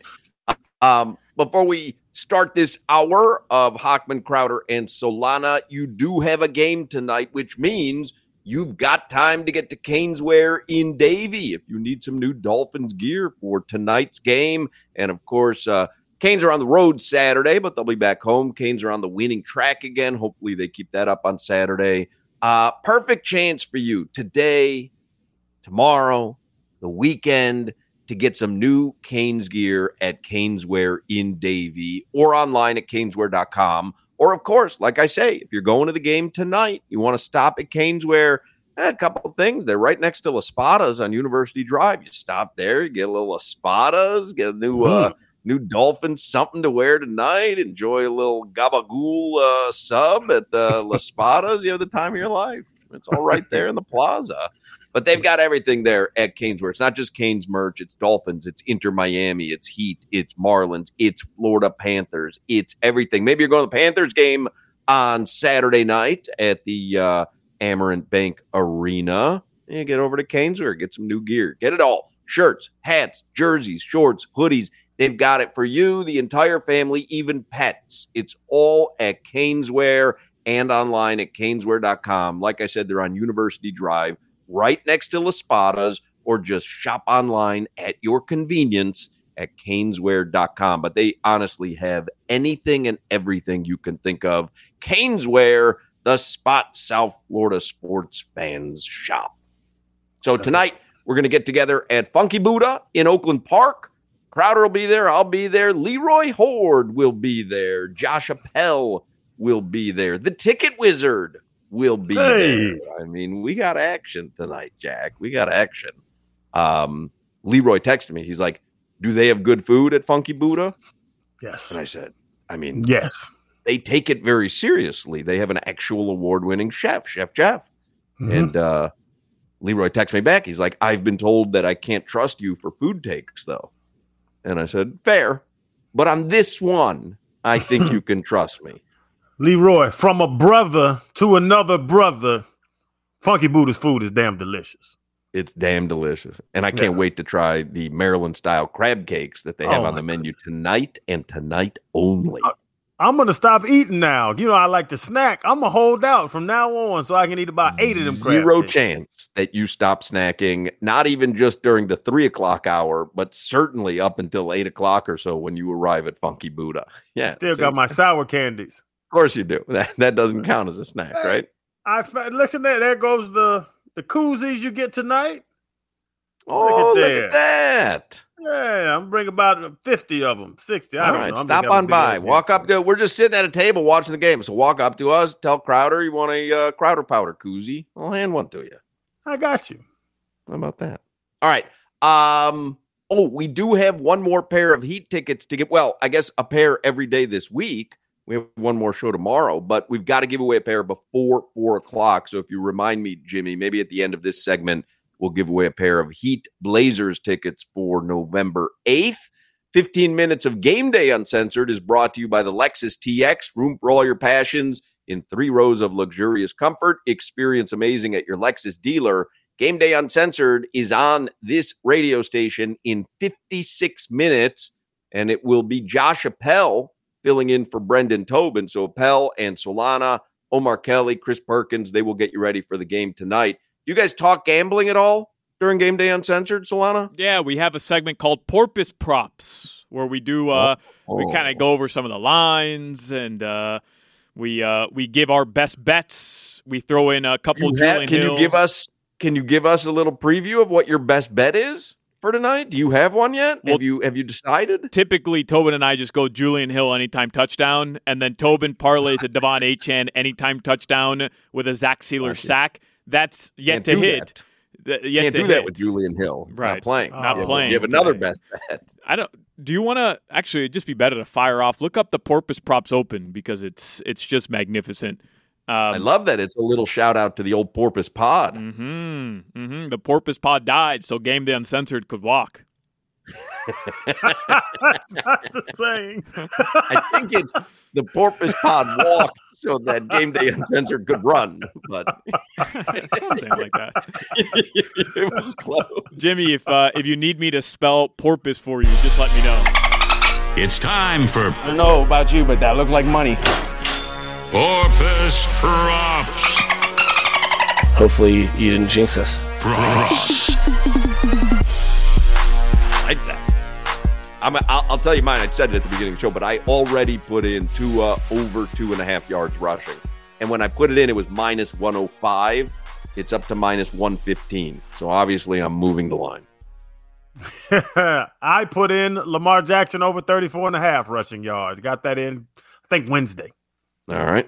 Before we start this hour of Hochman, Crowder, and Solana, you do have a game tonight, which means you've got time to get to Caneswear in Davie if you need some new Dolphins gear for tonight's game. And, of course, Canes are on the road Saturday, but they'll be back home. Canes are on the winning track again. Hopefully they keep that up on Saturday. Perfect chance for you today, tomorrow, the weekend, to get some new Canes gear at Caneswear in Davie or online at caneswear.com. Or, of course, like I say, if you're going to the game tonight, you want to stop at Caneswear, a couple of things. They're right next to La Spada's on University Drive. You stop there, you get a little La Spada's, get a new Dolphins something to wear tonight, enjoy a little gabagool sub at the La Spada's. You have the time of your life. It's all right there in the plaza. But they've got everything there at Caneswear. It's not just Canes merch. It's Dolphins. It's Inter Miami. It's Heat. It's Marlins. It's Florida Panthers. It's everything. Maybe you're going to the Panthers game on Saturday night at the Amerant Bank Arena. You get over to Caneswear. Get some new gear. Get it all. Shirts, hats, jerseys, shorts, hoodies. They've got it for you, the entire family, even pets. It's all at Caneswear and online at caneswear.com. Like I said, they're on University Drive, right next to La Spada's, or just shop online at your convenience at caneswear.com. But they honestly have anything and everything you can think of. Caneswear, the spot South Florida sports fans shop. So tonight, we're going to get together at Funky Buddha in Oakland Park. Crowder will be there. I'll be there. Leroy Horde will be there. Josh Appel will be there. The Ticket Wizard will be there. I mean, we got action tonight, Jack. We got action. Leroy texted me. He's like, do they have good food at Funky Buddha? Yes. And I said, I mean, yes. They take it very seriously. They have an actual award-winning chef, Chef Jeff. Mm-hmm. And Leroy texted me back. He's like, I've been told that I can't trust you for food takes, though. And I said, fair. But on this one, I think you can trust me. Leroy, from a brother to another brother, Funky Buddha's food is damn delicious. It's damn delicious. And I can't wait to try the Maryland-style crab cakes that they have on the menu tonight and tonight only. I'm going to stop eating now. You know, I like to snack. I'm going to hold out from now on so I can eat about 8 of them crab Zero cakes. chance that you stop snacking, not even just during the 3 o'clock hour, but certainly up until 8 o'clock or so when you arrive at Funky Buddha. Yeah. Still got my sour candies. Of course you do. That doesn't count as a snack, right? Listen, there goes the koozies you get tonight. Oh, look at that. Yeah, I'm bringing about 50 of them, 60. I don't know. Stop on by. Walk up to, we're just sitting at a table watching the game. So walk up to us, tell Crowder you want a Crowder Powder koozie. I'll hand one to you. I got you. How about that? All right. We do have one more pair of Heat tickets to get. Well, I guess a pair every day this week. We have one more show tomorrow, but we've got to give away a pair before 4 o'clock. So if you remind me, Jimmy, maybe at the end of this segment, we'll give away a pair of Heat Blazers tickets for November 8th. 15 minutes of Game Day Uncensored is brought to you by the Lexus TX. Room for all your passions in 3 rows of luxurious comfort. Experience amazing at your Lexus dealer. Game Day Uncensored is on this radio station in 56 minutes, and it will be Josh Appel filling in for Brendan Tobin. So Appel and Solana, Omar Kelly, Chris Perkins, they will get you ready for the game tonight. You guys talk gambling at all during Game Day Uncensored, Solana? Yeah, we have a segment called Porpoise Props where we do we kind of go over some of the lines and we give our best bets. We throw in a couple of Julian Hill. Can you give us a little preview of what your best bet is for tonight? Do you have one yet? Well, have you decided? Typically, Tobin and I just go Julian Hill anytime touchdown, and then Tobin parlays a Devon Achane anytime touchdown with a Zach Sealer sack. That's yet to hit. Can't do that with Julian Hill. He's right. Not playing. Not playing. You have another best bet. Do you want to actually? It'd just be better to fire off. Look up the Porpoise Props Open because it's just magnificent. I love that. It's a little shout out to the old Porpoise Pod. The Porpoise Pod died, so Game Day Uncensored could walk. That's not the saying. I think it's the Porpoise Pod walk so that Game Day Uncensored could run, but something like that. It was close. Jimmy, if you need me to spell porpoise for you, just let me know. It's time for. I don't know about you, but that looked like money. Porpoise Props. Hopefully you didn't jinx us. Props. Like that. I'll tell you mine. I said it at the beginning of the show, but I already put in Tua over 2.5 yards rushing. And when I put it in, it was minus 105. It's up to minus 115. So obviously I'm moving the line. I put in Lamar Jackson over 34.5 rushing yards. Got that in, I think, Wednesday. All right.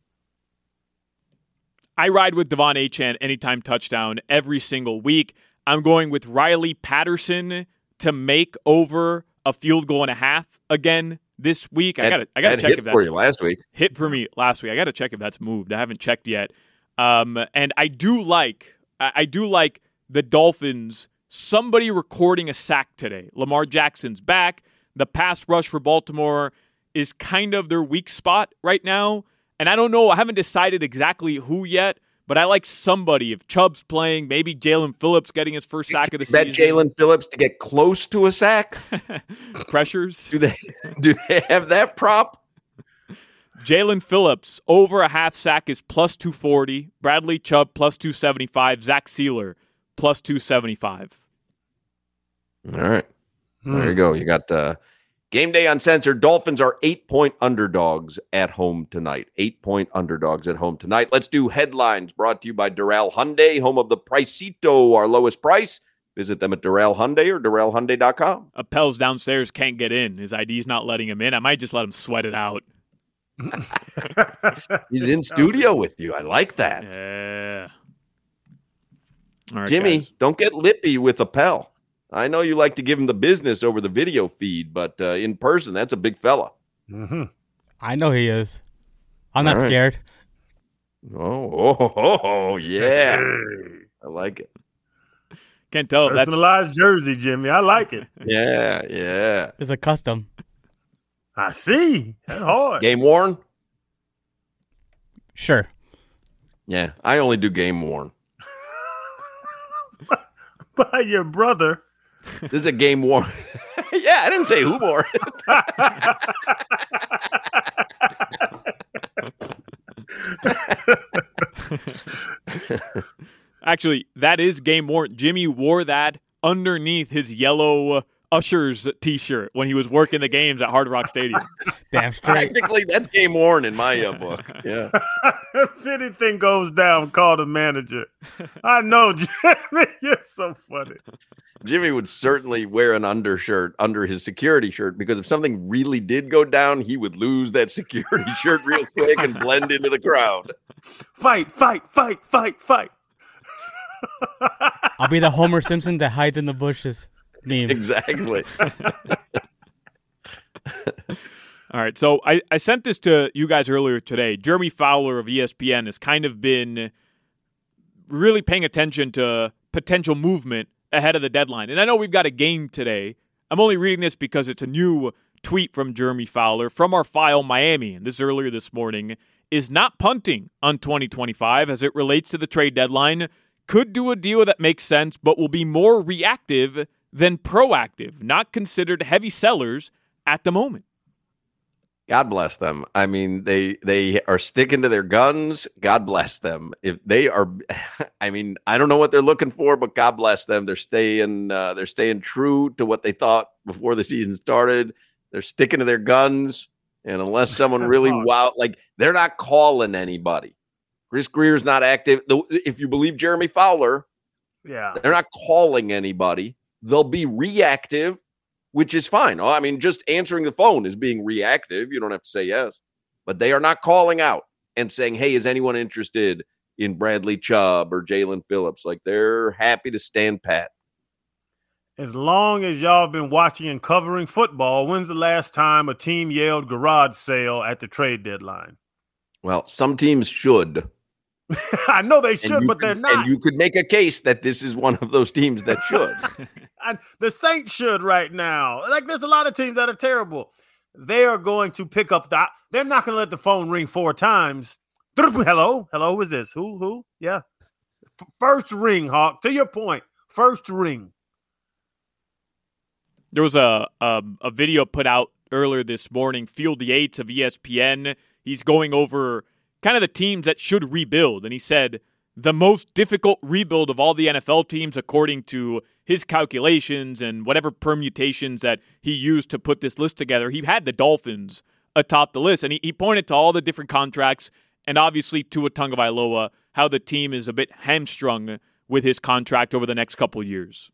I ride with Devon Achane anytime touchdown every single week. I'm going with Riley Patterson to make over a field goal and a half again this week. I gotta check if that's for you last week. Hit for me last week. I gotta check if that's moved. I haven't checked yet. And I do like the Dolphins. Somebody recording a sack today. Lamar Jackson's back. The pass rush for Baltimore is kind of their weak spot right now. And I don't know, I haven't decided exactly who yet, but I like somebody. If Chubb's playing, maybe Jalen Phillips getting his first sack of the season. Bet Jalen Phillips to get close to a sack? Pressures. Do they have that prop? Jalen Phillips over a half sack is plus 240. Bradley Chubb plus 275. Zach Sealer plus 275. All right. There you go. You got Game Day Uncensored. Dolphins are 8-point underdogs at home tonight. 8-point underdogs at home tonight. Let's do headlines brought to you by Doral Hyundai, home of the Pricito, our lowest price. Visit them at Doral Hyundai or DoralHyundai.com. Appel's downstairs can't get in. His ID's not letting him in. I might just let him sweat it out. He's in studio with you. I like that. Yeah. All right, Jimmy, guys. Don't get lippy with Appel. I know you like to give him the business over the video feed, but in person, that's a big fella. Mm-hmm. I know he is. I'm not scared. Oh, yeah. I like it. Can't tell. Personalized jersey, Jimmy. I like it. Yeah. It's a custom. I see. That's hard. Game worn? Sure. Yeah, I only do game worn. By your brother. This is a game worn. Yeah, I didn't say who wore it. Actually, that is game worn. Jimmy wore that underneath his yellow Ushers t-shirt when he was working the games at Hard Rock Stadium. Damn straight. Technically, that's game worn in my book. Yeah. If anything goes down, call the manager. I know, Jimmy. You're so funny. Jimmy would certainly wear an undershirt under his security shirt because if something really did go down, he would lose that security shirt real quick and blend into the crowd. Fight, fight, fight, fight, fight. I'll be the Homer Simpson that hides in the bushes. Meme. Exactly. All right, so I sent this to you guys earlier today. Jeremy Fowler of ESPN has kind of been really paying attention to potential movement ahead of the deadline. And I know we've got a game today. I'm only reading this because it's a new tweet from Jeremy Fowler from our file Miami, and this is earlier this morning, is not punting on 2025 as it relates to the trade deadline. Could do a deal that makes sense, but will be more reactive than proactive, not considered heavy sellers at the moment. God bless them. I mean, they are sticking to their guns. God bless them. If they are, I mean, I don't know what they're looking for, but God bless them. They're staying true to what they thought before the season started. They're sticking to their guns. And unless someone really they're not calling anybody. Chris Greer's not active. If you believe Jeremy Fowler, they're not calling anybody. They'll be reactive, which is fine. I mean, just answering the phone is being reactive. You don't have to say yes. But they are not calling out and saying, hey, is anyone interested in Bradley Chubb or Jalen Phillips? Like, they're happy to stand pat. As long as y'all have been watching and covering football, when's the last time a team yelled garage sale at the trade deadline? Well, some teams should. I know they should, but they're not. And you could make a case that this is one of those teams that should. The Saints should right now. Like, there's a lot of teams that are terrible. They are going to pick up they're not going to let the phone ring 4 times. Hello? Hello, who is this? Who? Yeah. First ring, Hawk. To your point, first ring. There was a video put out earlier this morning, Field Yates of ESPN. He's going over kind of the teams that should rebuild. And he said the most difficult rebuild of all the NFL teams, according to his calculations and whatever permutations that he used to put this list together, he had the Dolphins atop the list. And he pointed to all the different contracts and obviously Tua Tagovailoa, how the team is a bit hamstrung with his contract over the next couple of years.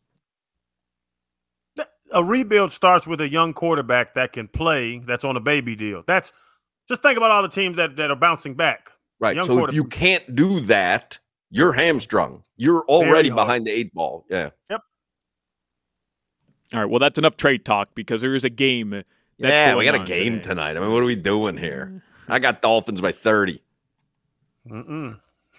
A rebuild starts with a young quarterback that can play, that's on a baby deal. Just think about all the teams that are bouncing back. Right. So if you can't do that, you're hamstrung. You're already behind the 8 ball. Yeah. Yep. All right. Well, that's enough trade talk because there is a game. We got a game tonight. I mean, what are we doing here? I got Dolphins by 30. Mm-mm.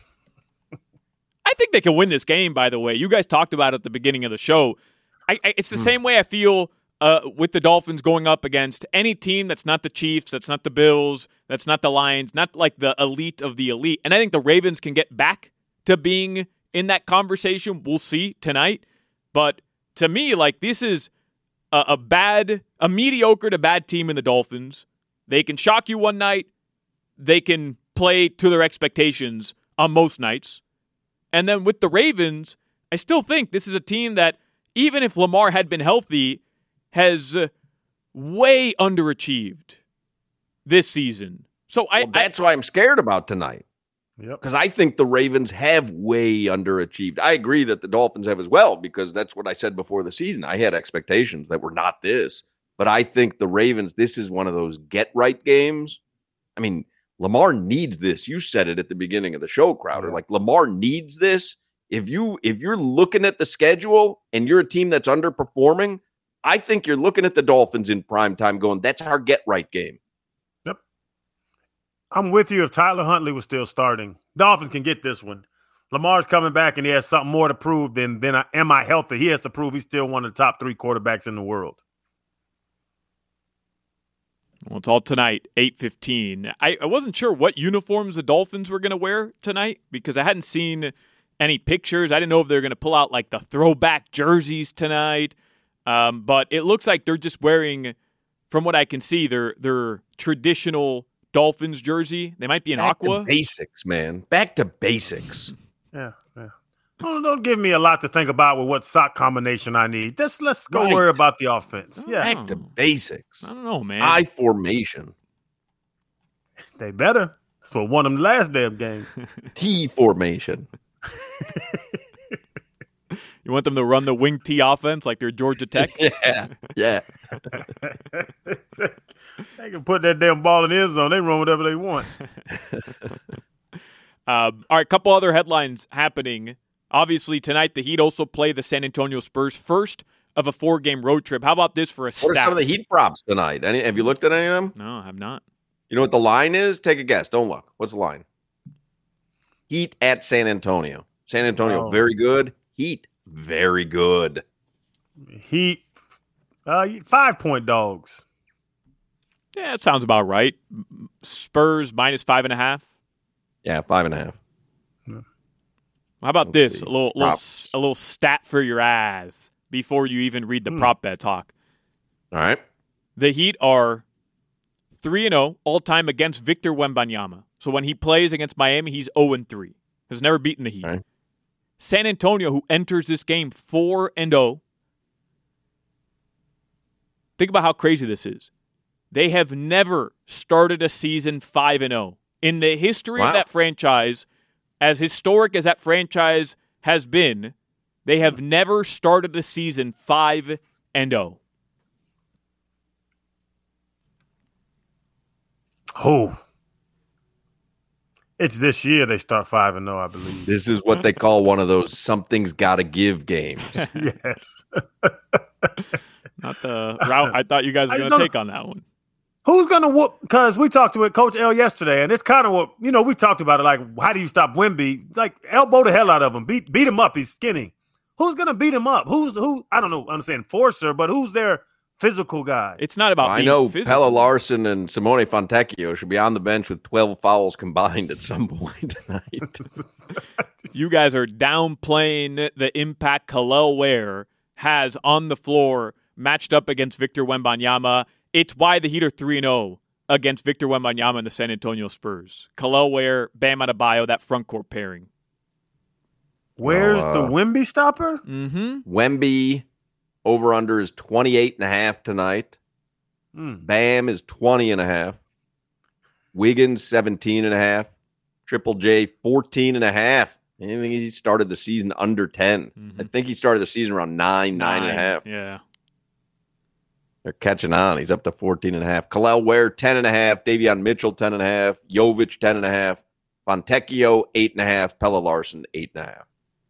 I think they can win this game, by the way. You guys talked about it at the beginning of the show. It's the same way I feel with the Dolphins going up against any team that's not the Chiefs, that's not the Bills, that's not the Lions, not like the elite of the elite. And I think the Ravens can get back to being in that conversation. We'll see tonight. But to me, like, this is a mediocre to bad team in the Dolphins. They can shock you one night. They can play to their expectations on most nights. And then with the Ravens, I still think this is a team that, even if Lamar had been healthy, has way underachieved this season. So that's why I'm scared about tonight. Yep. Because I think the Ravens have way underachieved. I agree that the Dolphins have as well, because that's what I said before the season. I had expectations that were not this. But I think the Ravens, this is one of those get-right games. I mean, Lamar needs this. You said it at the beginning of the show, Crowder. Like, Lamar needs this. If you're looking at the schedule and you're a team that's underperforming, I think you're looking at the Dolphins in prime time going, that's our get-right game. Yep. I'm with you. If Tyler Huntley was still starting, Dolphins can get this one. Lamar's coming back and he has something more to prove than am I healthy? He has to prove he's still one of the top 3 quarterbacks in the world. Well, it's all tonight, 8:15. I wasn't sure what uniforms the Dolphins were going to wear tonight because I hadn't seen any pictures. I didn't know if they were going to pull out like the throwback jerseys tonight. But it looks like they're just wearing, from what I can see, their traditional Dolphins jersey. They might be in aqua. To basics, man. Back to basics. Yeah. Don't give me a lot to think about with what sock combination I need. Let's go worry about the offense. Yeah. Back to basics. I don't know, man. I formation. They better for one of them last damn game. T formation. You want them to run the wing T offense like they're Georgia Tech? Yeah. They can put that damn ball in the end zone. They run whatever they want. All right, couple other headlines happening. Obviously, tonight the Heat also play the San Antonio Spurs, first of a 4-game road trip. How about this for a stat? What are some of the Heat props tonight? Have you looked at any of them? No, I have not. You know what the line is? Take a guess. Don't look. What's the line? Heat at San Antonio. San Antonio, very good. Heat, very good. Heat, 5-point dogs. Yeah, that sounds about right. Spurs -5.5. Yeah, 5.5. How about this? A little stat for your eyes before you even read the prop bet talk. All right. The Heat are 3-0 all-time against Victor Wembanyama. So when he plays against Miami, he's 0-3. Has never beaten the Heat. Right. San Antonio, who enters this game 4-0. Think about how crazy this is. They have never started a season 5-0. In the history of that franchise, as historic as that franchise has been, they have never started a season 5-0. Oh. It's this year they start 5-0, I believe. This is what they call one of those something's got to give games. Yes. Not the route I thought you guys were going to take on that one. Who's going to whoop? Because we talked to Coach L yesterday, and it's kind of what, we talked about it, like, how do you stop Wemby? Like, elbow the hell out of him. Beat him up. He's skinny. Who's going to beat him up? Who? I don't know, I'm saying enforcer, but who's their physical guy? It's not about being physical. physical. Pelle Larsson and Simone Fontecchio should be on the bench with 12 fouls combined at some point tonight. You guys are downplaying the impact Kel'el Ware has on the floor matched up against Victor Wembanyama. It's why the Heat are 3-0 against Victor Wembanyama and the San Antonio Spurs. Kel'el Ware, Bam Adebayo, that front court pairing. Where's the Wemby stopper? Mm-hmm. Wemby over-under is 28.5 tonight. Bam is 20.5. Wiggins, 17.5. Triple J, 14.5. I think he started the season under 10. Mm-hmm. I think he started the season around 9.5. Yeah. They're catching on. He's up to 14.5. Kel'el Ware, 10.5. Davion Mitchell, 10.5. Jovic, 10.5. Fontecchio, 8.5. Pelle Larsson, 8.5.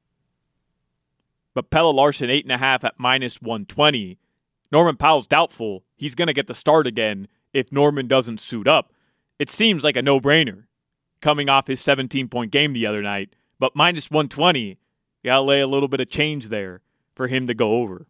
But Pelle Larsson, 8.5 at -120. Norman Powell's doubtful. He's going to get the start again if Norman doesn't suit up. It seems like a no-brainer coming off his 17-point game the other night. But -120, you got to lay a little bit of change there for him to go over.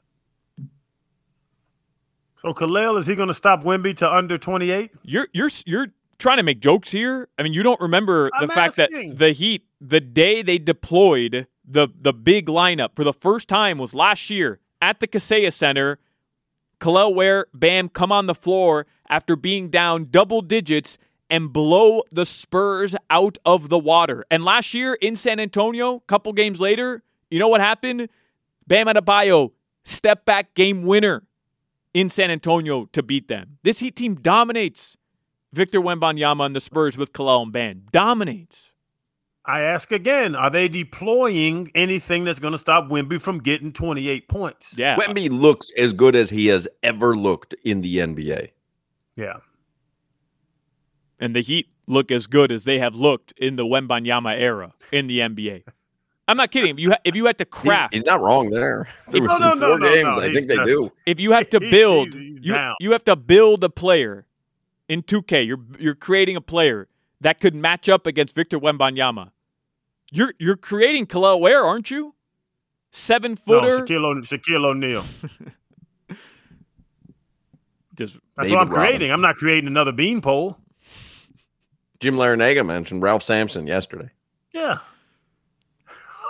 So Kel'el, is he going to stop Wemby to under 28? You're trying to make jokes here. I mean, you don't remember the fact that the Heat, the day they deployed the big lineup for the first time was last year at the Kaseya Center. Kel'el Ware, Bam come on the floor after being down double digits and blow the Spurs out of the water. And last year in San Antonio, a couple games later, you know what happened? Bam Adebayo, step back game winner in San Antonio to beat them. This Heat team dominates Victor Wembanyama and the Spurs with Kel'el and Bam. Dominates. I ask again, are they deploying anything that's going to stop Wemby from getting 28 points? Yeah. Wemby looks as good as he has ever looked in the NBA. Yeah. And the Heat look as good as they have looked in the Wembanyama era in the NBA. I'm not kidding. If you had to craft, he's not wrong there. There was four games. I think they do. If you have to build, you have to build a player in 2K. You're creating a player that could match up against Victor Wembanyama. You're creating Kel'el Ware, aren't you? 7-footer. No, Shaquille O'Neal. Just that's what I'm creating. I'm not creating another beanpole. Jim Larinaga mentioned Ralph Sampson yesterday. Yeah.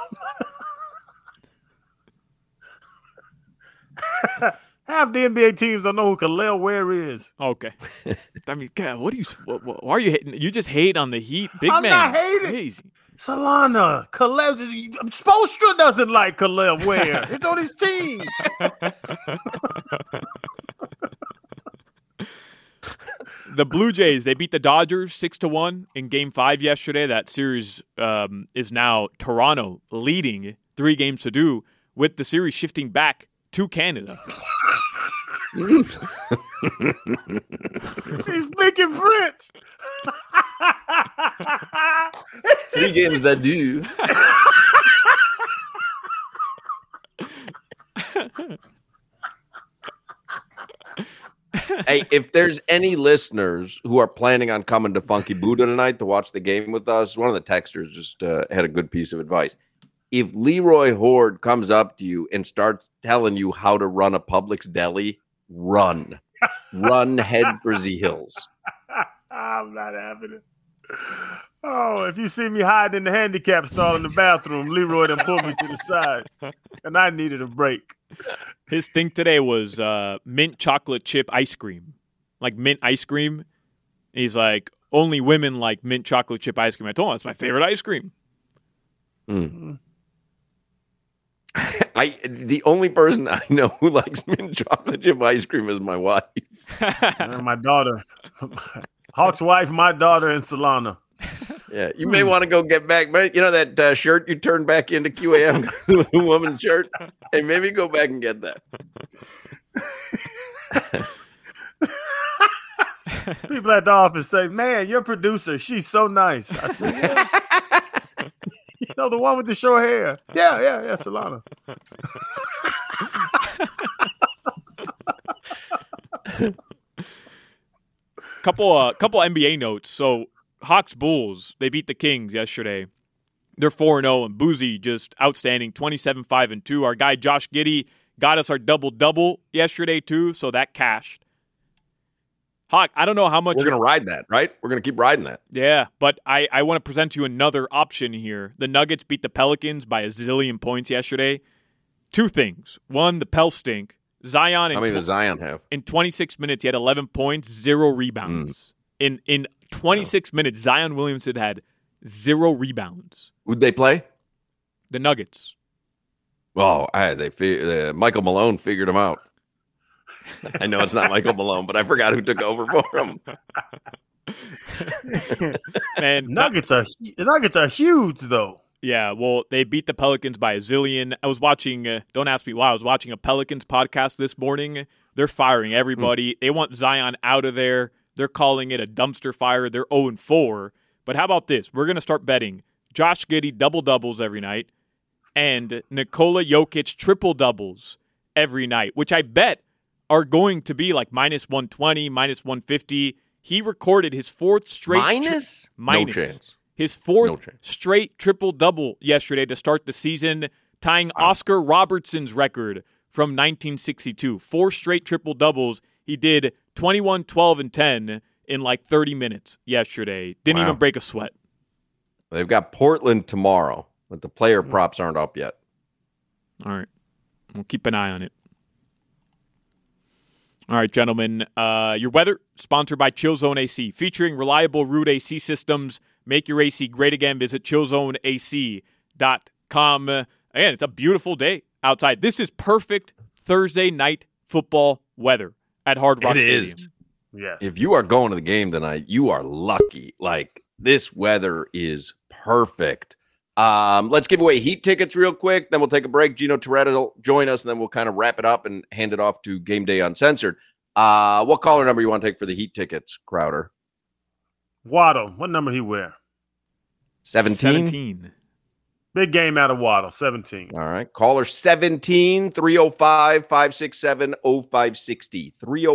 Half the NBA teams don't know who Kel'el Ware is. Okay. I mean, God, why are you hating? You just hate on the Heat, big I'm man. not hating. Crazy. Solana, Kel'el, Spoelstra doesn't like Kel'el Ware. It's on his team. The Blue Jays, they beat the Dodgers 6-1 in Game 5 yesterday. That series is now Toronto leading 3-2, with the series shifting back to Canada. He's speaking French. 3-2. Hey, if there's any listeners who are planning on coming to Funky Buddha tonight to watch the game with us, one of the texters just had a good piece of advice. If Leroy Horde comes up to you and starts telling you how to run a Publix deli, run. Run head for Z Hills. I'm not having it. Oh, if you see me hiding in the handicap stall in the bathroom, Leroy done pulled me to the side, and I needed a break. His thing today was mint chocolate chip ice cream, like mint ice cream. He's like, only women like mint chocolate chip ice cream. I told him that's my favorite ice cream. The only person I know who likes mint chocolate chip ice cream is my wife. And my daughter. Hawk's wife, my daughter, and Solana. Yeah, you may want to go get back. You know that shirt you turned back into QAM, the woman's shirt? Hey, maybe go back and get that. People at the office say, man, your producer, she's so nice. I said, yeah. You know, the one with the short hair. Yeah, Solana. Couple NBA notes. So Hawks Bulls, they beat the Kings yesterday. They're 4-0, and Boozy just outstanding, 27-5-2. Our guy Josh Giddey got us our double-double yesterday too, so that cashed. Hawk, I don't know how much... We're going to ride that, right? We're going to keep riding that. Yeah, but I want to present to you another option here. The Nuggets beat the Pelicans by a zillion points yesterday. Two things. One, the Pel stink. Zion... How many does Zion have? In 26 minutes, he had 11 points, 0 rebounds. In 26 minutes, Zion Williamson had 0 rebounds. Who'd they play? The Nuggets. Oh, Michael Malone figured him out. I know it's not Michael Malone, but I forgot who took over for him. Man, Nuggets are huge, though. Yeah, well, they beat the Pelicans by a zillion. I was watching, don't ask me why, I was watching a Pelicans podcast this morning. They're firing everybody. They want Zion out of there. They're calling it a dumpster fire. They're 0-4. But how about this? We're going to start betting Josh Giddey double-doubles every night and Nikola Jokic triple-doubles every night, which I bet are going to be like minus 120, minus 150. He recorded his fourth straight... Minus? No chance. His fourth straight triple-double yesterday to start the season, tying Oscar Robertson's record from 1962. 4 straight triple-doubles. He did 21, 12, and 10 in like 30 minutes yesterday. Didn't even break a sweat. They've got Portland tomorrow, but the player props aren't up yet. All right. We'll keep an eye on it. All right, gentlemen. Your weather, sponsored by ChillZone AC. Featuring reliable Root AC systems. Make your AC great again. Visit chillzoneac.com. Again, it's a beautiful day outside. This is perfect Thursday night football weather at Hard Rock Stadium. It is. Yeah. If you are going to the game tonight, you are lucky. Like, this weather is perfect. Let's give away Heat tickets real quick. Then we'll take a break. Gino Toretta will join us, and then we'll kind of wrap it up and hand it off to Game Day Uncensored. What caller number you want to take for the Heat tickets, Crowder? Waddle. What number he wear? 17. Big game out of Waddle. 17. All right. Caller 17, 305-567-0560.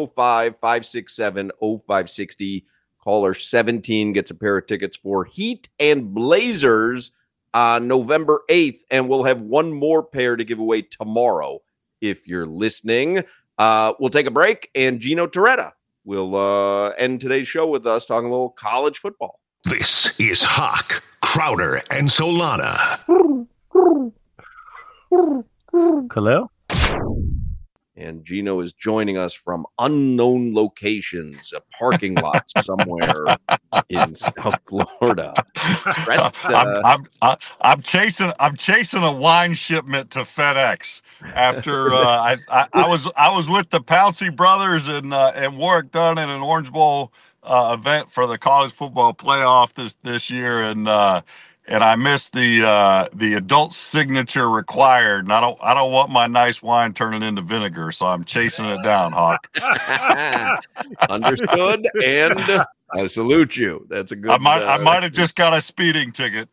305-567-0560. Caller 17 gets a pair of tickets for Heat and Blazers on November 8th, and we'll have one more pair to give away tomorrow if you're listening. We'll take a break, and Gino Toretta will end today's show with us talking a little college football. This is Hawk, Crowder, and Solana. Khalil? And Gino is joining us from unknown locations, a parking lot somewhere in South Florida. I'm chasing a wine shipment to FedEx after I was with the Pouncey brothers and Warwick Dunn in an Orange Bowl event for the college football playoff this year, and I missed the adult signature required, and I don't want my nice wine turning into vinegar, so I'm chasing it down, Hawk. Understood, and I salute you. That's a good. I might have just got a speeding ticket.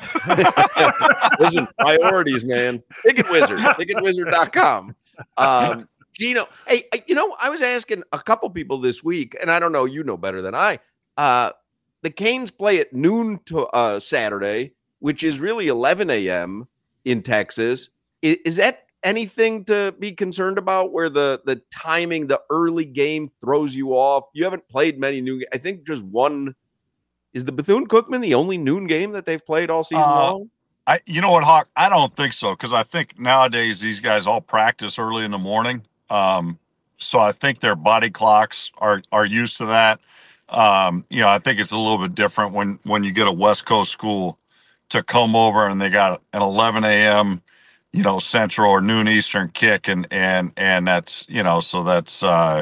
Listen, priorities, man. Ticket Wizard, ticketwizard.com. Gino, hey, I was asking a couple people this week, and I don't know, you know better than I. The Canes play at noon to Saturday, which is really 11 a.m. in Texas. Is that anything to be concerned about, where the timing, the early game throws you off? You haven't played many noon. I think just one. Is the Bethune-Cookman the only noon game that they've played all season long? You know what, Hawk? I don't think so, because I think nowadays these guys all practice early in the morning. So I think their body clocks are used to that. I think it's a little bit different when you get a West Coast school to come over and they got an 11 a.m., Central or noon Eastern kick. And that's, so that's,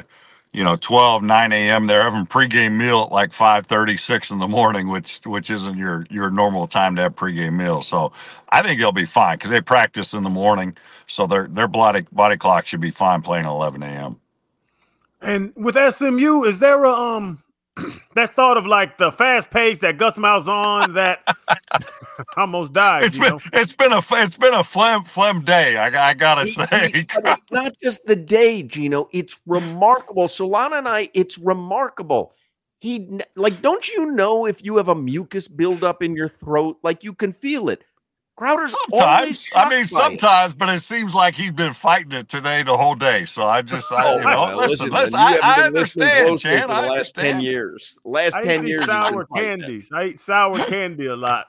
12, 9 a.m. They're having pregame meal at like 5:30, 6 in the morning, which isn't your normal time to have pregame meal. So I think they'll be fine because they practice in the morning. So their body clock should be fine playing at 11 a.m. And with SMU, is there a that thought of like the fast pace that Gus Malzahn that almost died? It's been a phlegm day. I gotta say, not just the day, Gino. It's remarkable. Solana and it's remarkable. Don't you know if you have a mucus buildup in your throat? Like you can feel it. Crowder's sometimes, but it seems like he's been fighting it today the whole day. So I listen, I understand, Chan. For the last 10 years. Last 10 years. Sour candies. I eat sour candy a lot.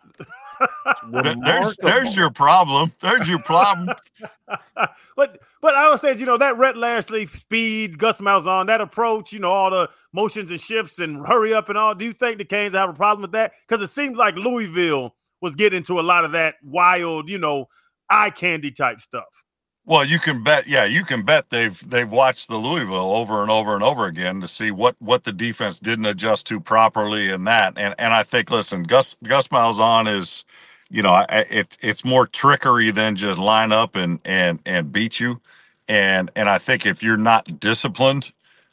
There's your problem. There's your problem. But I would say, that Rhett Lashley speed, Gus Malzahn, that approach, all the motions and shifts and hurry up and all. Do you think the Canes have a problem with that? Because it seems like Louisville was getting into a lot of that wild, eye candy type stuff. Well, you can bet they've watched the Louisville over and over and over again to see what the defense didn't adjust to properly in that. And I think, listen, Gus Malzahn is, it's more trickery than just line up and beat you. And I think if you're not disciplined,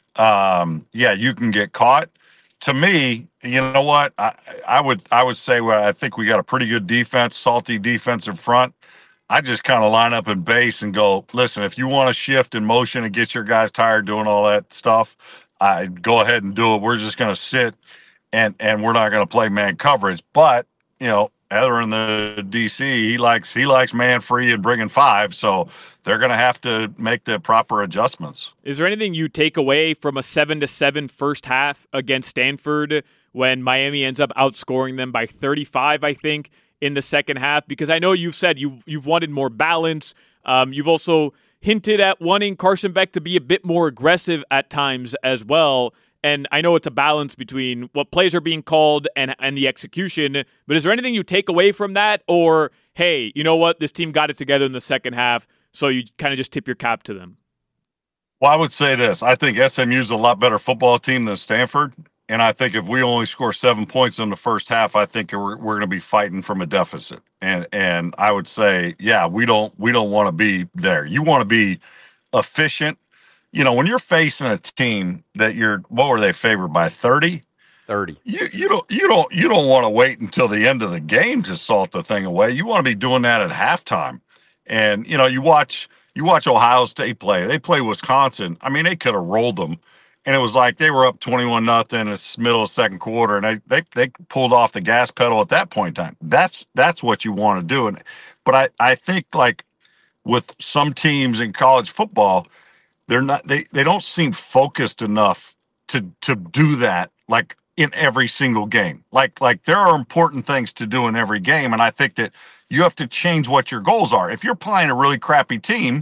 you can get caught. To me, you know what? I would say, I think we got a pretty good defense, salty defense in front. I just kind of line up in base and go, listen, if you want to shift in motion and get your guys tired doing all that stuff, go ahead and do it. We're just going to sit and we're not going to play man coverage. But, Heather in the DC, he likes man free and bringing five. So they're going to have to make the proper adjustments. Is there anything you take away from a 7-7 first half against Stanford when Miami ends up outscoring them by 35, I think, in the second half? Because I know you've said you've wanted more balance. You've also hinted at wanting Carson Beck to be a bit more aggressive at times as well. And I know it's a balance between what plays are being called and the execution. But is there anything you take away from that? Or, hey, you know what? This team got it together in the second half, so you kind of just tip your cap to them. Well, I would say this. I think SMU is a lot better football team than Stanford. And I think if we only score 7 points in the first half, I think we're going to be fighting from a deficit. And I would say, we don't want to be there. You want to be efficient. When you're facing a team that what were they favored by 30? 30. You don't want to wait until the end of the game to salt the thing away. You want to be doing that at halftime. And you watch Ohio State play. They play Wisconsin. I mean, they could have rolled them. And it was like they were up 21-0 in the middle of the second quarter, and they pulled off the gas pedal at that point in time. That's what you want to do. But I think, like with some teams in college football, they don't seem focused enough to do that, like in every single game. Like there are important things to do in every game, and I think that you have to change what your goals are. If you're playing a really crappy team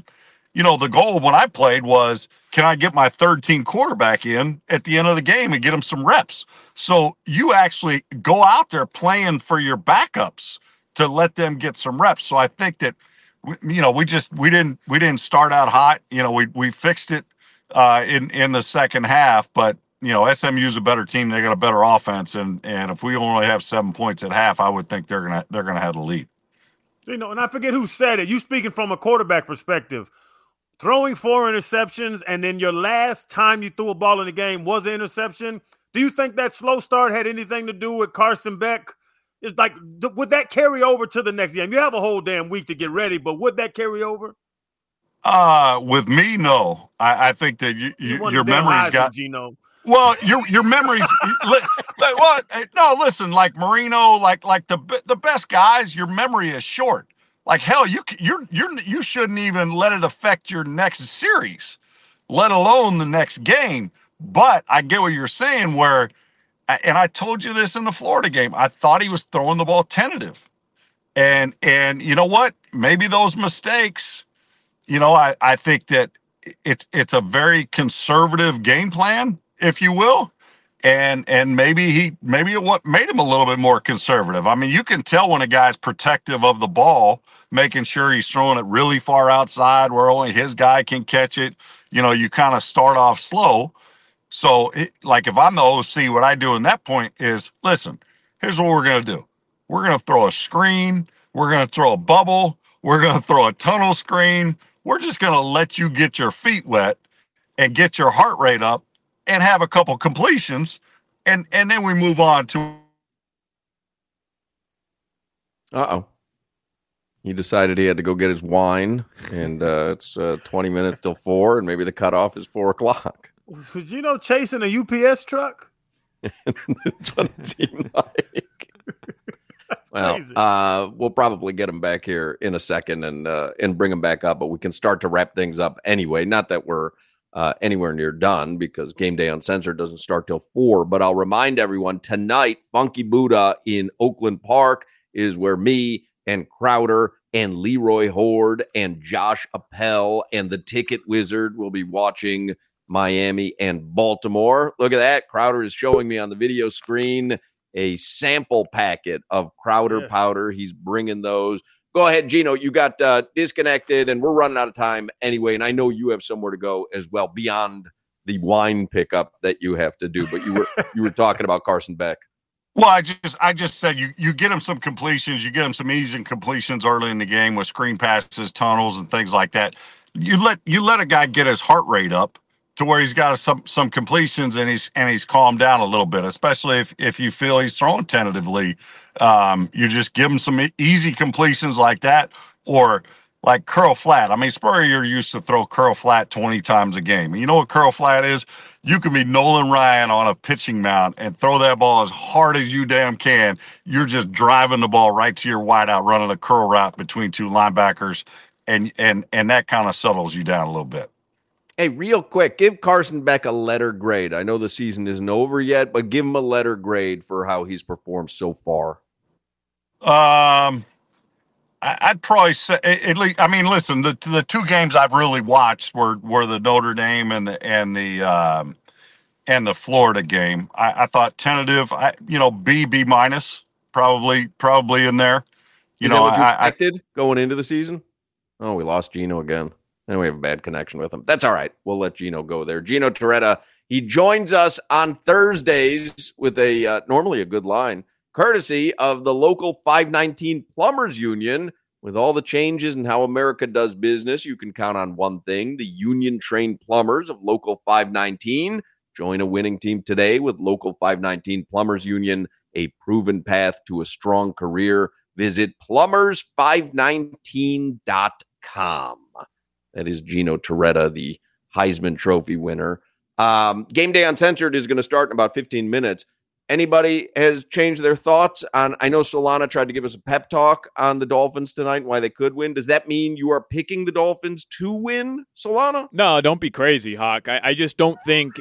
the goal when I played was, can I get my third team quarterback in at the end of the game and get him some reps? So you actually go out there playing for your backups to let them get some reps. So I think that, we didn't start out hot. We fixed it in the second half, but SMU's a better team. They got a better offense, and if we only have 7 points at half, I would think they're gonna have the lead. And I forget who said it. You speaking from a quarterback perspective, throwing 4 interceptions, and then your last time you threw a ball in the game was an interception. Do you think that slow start had anything to do with Carson Beck? It's like, would that carry over to the next game? You have a whole damn week to get ready, but would that carry over? With me, no. I think that your memory's got. Gino. Well, your memories. No, listen. Like Marino, like the best guys, your memory is short. Like hell, you shouldn't even let it affect your next series, let alone the next game. But I get what you're saying. And I told you this in the Florida game. I thought he was throwing the ball tentative, and you know what? Maybe those mistakes. I think that it's a very conservative game plan, if you will, and maybe what made him a little bit more conservative. I mean, you can tell when a guy's protective of the ball, making sure he's throwing it really far outside where only his guy can catch it. You kind of start off slow. So, like if I'm the OC, what I do in that point is, listen, here's what we're going to do. We're going to throw a screen. We're going to throw a bubble. We're going to throw a tunnel screen. We're just going to let you get your feet wet and get your heart rate up and have a couple completions, and then we move on to. He decided he had to go get his wine, and it's 20 minutes till 4, and maybe the cutoff is 4 o'clock. Was Gino chasing a UPS truck? That's what it seemed like. Well, we'll probably get him back here in a second and bring him back up, but we can start to wrap things up anyway. Not that we're anywhere near done, because Game Day Uncensored doesn't start till 4. But I'll remind everyone, tonight, Funky Buddha in Oakland Park is where me and Crowder and Leroy Horde and Josh Appel and the Ticket Wizard will be watching Miami and Baltimore. Look at that. Crowder is showing me on the video screen a sample packet of Crowder powder. He's bringing those. Go ahead, Gino. You got disconnected, and we're running out of time anyway, and I know you have somewhere to go as well beyond the wine pickup that you have to do, but you were talking about Carson Beck. Well, I just said you get him some completions, you get him some easy completions early in the game with screen passes, tunnels, and things like that. You let a guy get his heart rate up to where he's got some completions and he's calmed down a little bit, especially if you feel he's throwing tentatively. You just give him some easy completions like that, or like curl flat. I mean, Spurrier used to throw curl flat 20 times a game. You know what curl flat is? You can be Nolan Ryan on a pitching mound and throw that ball as hard as you damn can. You're just driving the ball right to your wideout, running a curl route between two linebackers, and that kind of settles you down a little bit. Hey, real quick, give Carson Beck a letter grade. I know the season isn't over yet, but give him a letter grade for how he's performed so far. I'd probably say at least. I mean, listen, the two games I've really watched were the Notre Dame and the Florida game. I thought tentative. B minus probably in there. Is that what you expected going into the season? Oh, we lost Gino again. And we have a bad connection with him. That's all right. We'll let Gino go there. Gino Torretta, he joins us on Thursdays with normally a good line, courtesy of the local 519 Plumbers Union. With all the changes in how America does business, you can count on one thing: the union-trained plumbers of Local 519. Join a winning team today with Local 519 Plumbers Union, a proven path to a strong career. Visit plumbers519.com. That is Gino Torretta, the Heisman Trophy winner. Game Day Uncensored is going to start in about 15 minutes. Anybody has changed their thoughts on? I know Solana tried to give us a pep talk on the Dolphins tonight and why they could win. Does that mean you are picking the Dolphins to win, Solana? No, don't be crazy, Hawk. I just don't think.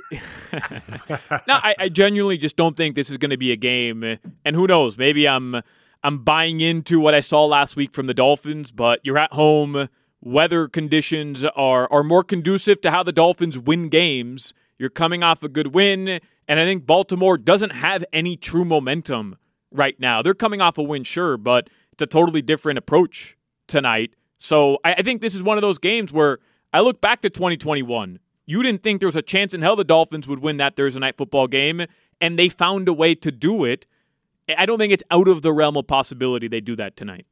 I genuinely just don't think this is going to be a game. And who knows? Maybe I'm buying into what I saw last week from the Dolphins. But you're at home weather conditions are more conducive to how the Dolphins win games. You're coming off a good win, and I think Baltimore doesn't have any true momentum right now. They're coming off a win, sure, but it's a totally different approach tonight. So I think this is one of those games where I look back to 2021. You didn't think there was a chance in hell the Dolphins would win that Thursday night football game, and they found a way to do it. I don't think it's out of the realm of possibility they do that tonight.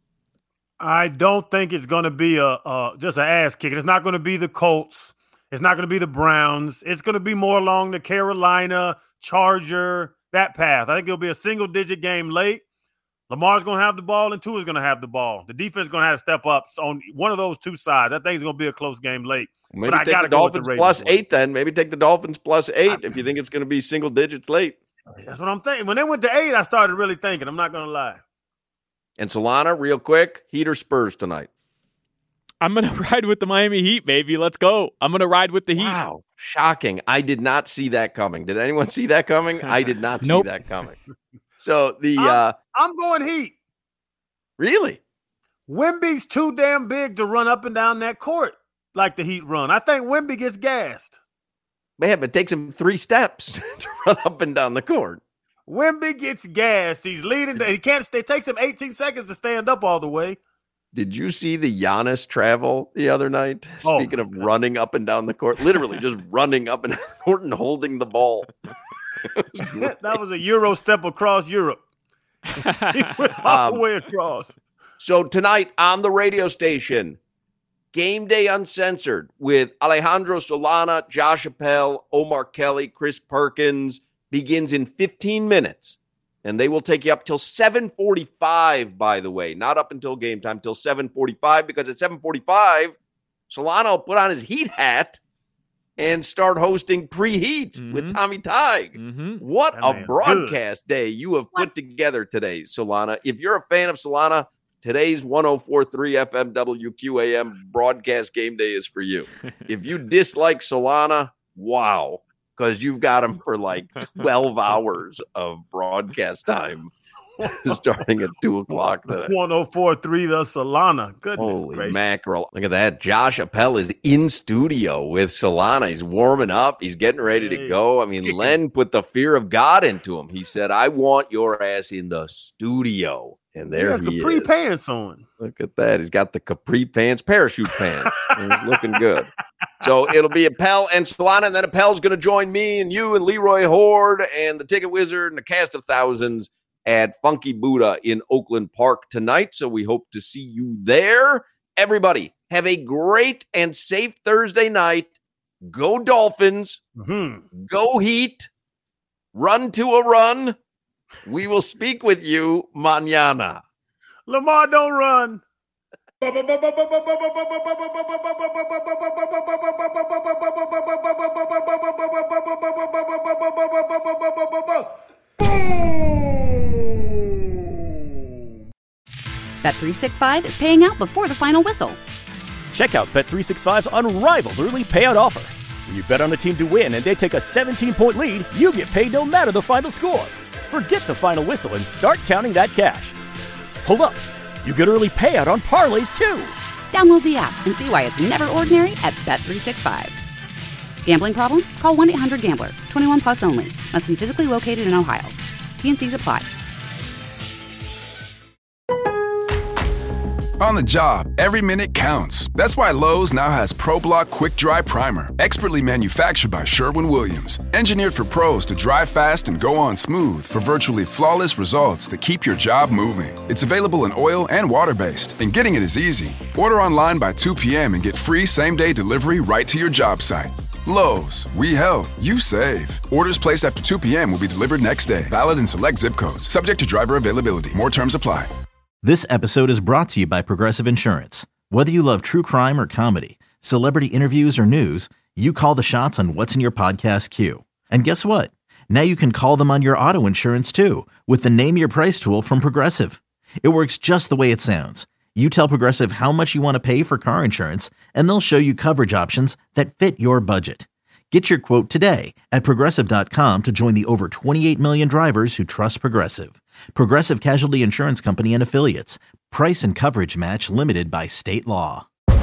I don't think it's going to be just an ass kick. It's not going to be the Colts. It's not going to be the Browns. It's going to be more along the Carolina, Charger, that path. I think it'll be a single-digit game late. Lamar's going to have the ball, and Tua's going to have the ball. The defense is going to have to step up on one of those two sides. I think it's going to be a close game late. Maybe take the Dolphins plus 8 then. Maybe take the Dolphins plus 8 if you think it's going to be single digits late. That's what I'm thinking. When they went to 8, I started really thinking. I'm not going to lie. And Solana, real quick, Heat or Spurs tonight? I'm going to ride with the Miami Heat, baby. Let's go. I'm going to ride with the Heat. Wow. Shocking. I did not see that coming. Did anyone see that coming? I did not see that coming. So I'm going Heat. Really? Wemby's too damn big to run up and down that court like the Heat run. I think Wemby gets gassed. Man, but it takes him 3 steps to run up and down the court. Wemby gets gassed. He's leading. He can't stay. It takes him 18 seconds to stand up all the way. Did you see the Giannis travel the other night? Speaking of running up and down the court, literally just running up and down the court and holding the ball. That was a Euro step across Europe. He went all the way across. So tonight on the radio station, Game Day Uncensored with Alejandro Solana, Josh Appel, Omar Kelly, Chris Perkins begins in 15 minutes. And they will take you up till 7:45, by the way. Not up until game time, till 7:45, because at 7:45, Solana will put on his Heat hat and start hosting Pre-Heat with Tommy Tighe. What a broadcast day you have put together today, Solana. If you're a fan of Solana, today's 104.3 FM WQAM broadcast game day is for you. If you dislike Solana, wow, because you've got him for like 12 hours of broadcast time starting at 2 o'clock today. 104.3 the Solana. Goodness Holy gracious. mackerel. Look at that. Josh Appel is in studio with Solana. He's warming up. He's getting ready to go. I mean, Len put the fear of God into him. He said, I want your ass in the studio. And there he is. Capri pants on. Look at that. He's got the capri pants, parachute pants. He's looking good. So it'll be Appel and Solana, and then Appel's going to join me and you and Leroy Horde and the Ticket Wizard and a cast of thousands at Funky Buddha in Oakland Park tonight. So we hope to see you there. Everybody, have a great and safe Thursday night. Go Dolphins. Go Heat. Run to a run. We will speak with you mañana. Lamar, don't run. Bet365 is paying out before the final whistle. Check out Bet365's unrivaled early payout offer. When you bet on a team to win and they take a 17-point lead, you get paid no matter the final score. Forget the final whistle and start counting that cash. Hold up. You get early payout on parlays, too. Download the app and see why it's never ordinary at Bet365. Gambling problem? Call 1-800-GAMBLER. 21 plus only. Must be physically located in Ohio. T&Cs apply. On the job, every minute counts. That's why Lowe's now has ProBlock Quick Dry Primer, expertly manufactured by Sherwin-Williams. Engineered for pros to dry fast and go on smooth for virtually flawless results that keep your job moving. It's available in oil and water-based, and getting it is easy. Order online by 2 p.m. and get free same-day delivery right to your job site. Lowe's, we help, you save. Orders placed after 2 p.m. will be delivered next day. Valid in select zip codes. Subject to driver availability. More terms apply. This episode is brought to you by Progressive Insurance. Whether you love true crime or comedy, celebrity interviews or news, you call the shots on what's in your podcast queue. And guess what? Now you can call them on your auto insurance too with the Name Your Price tool from Progressive. It works just the way it sounds. You tell Progressive how much you want to pay for car insurance, and they'll show you coverage options that fit your budget. Get your quote today at Progressive.com to join the over 28 million drivers who trust Progressive. Progressive Casualty Insurance Company and Affiliates. Price and coverage match limited by state law.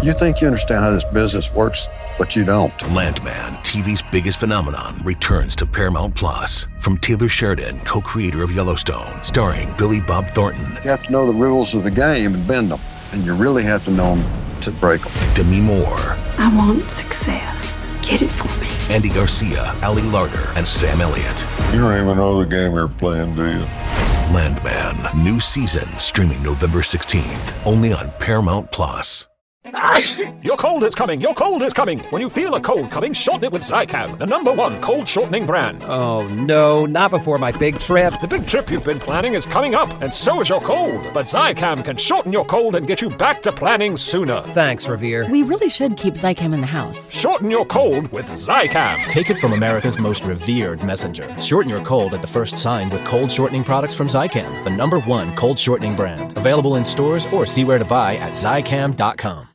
You think you understand how this business works, but you don't. Landman, TV's biggest phenomenon, returns to Paramount Plus. From Taylor Sheridan, co-creator of Yellowstone, starring Billy Bob Thornton. You have to know the rules of the game and bend them, and you really have to know them to break them. Demi Moore. I want success. Get it for me. Andy Garcia, Ali Larter, and Sam Elliott. You don't even know the game you're playing, do you? Landman, new season, streaming November 16th, only on Paramount Plus. Your cold is coming. Your cold is coming. When you feel a cold coming, shorten it with Zicam, the #1 cold shortening brand. Oh, no, not before my big trip. The big trip you've been planning is coming up, and so is your cold. But Zicam can shorten your cold and get you back to planning sooner. Thanks, Revere. We really should keep Zicam in the house. Shorten your cold with Zicam. Take it from America's most revered messenger. Shorten your cold at the first sign with cold shortening products from Zicam, the #1 cold shortening brand. Available in stores or see where to buy at Zicam.com.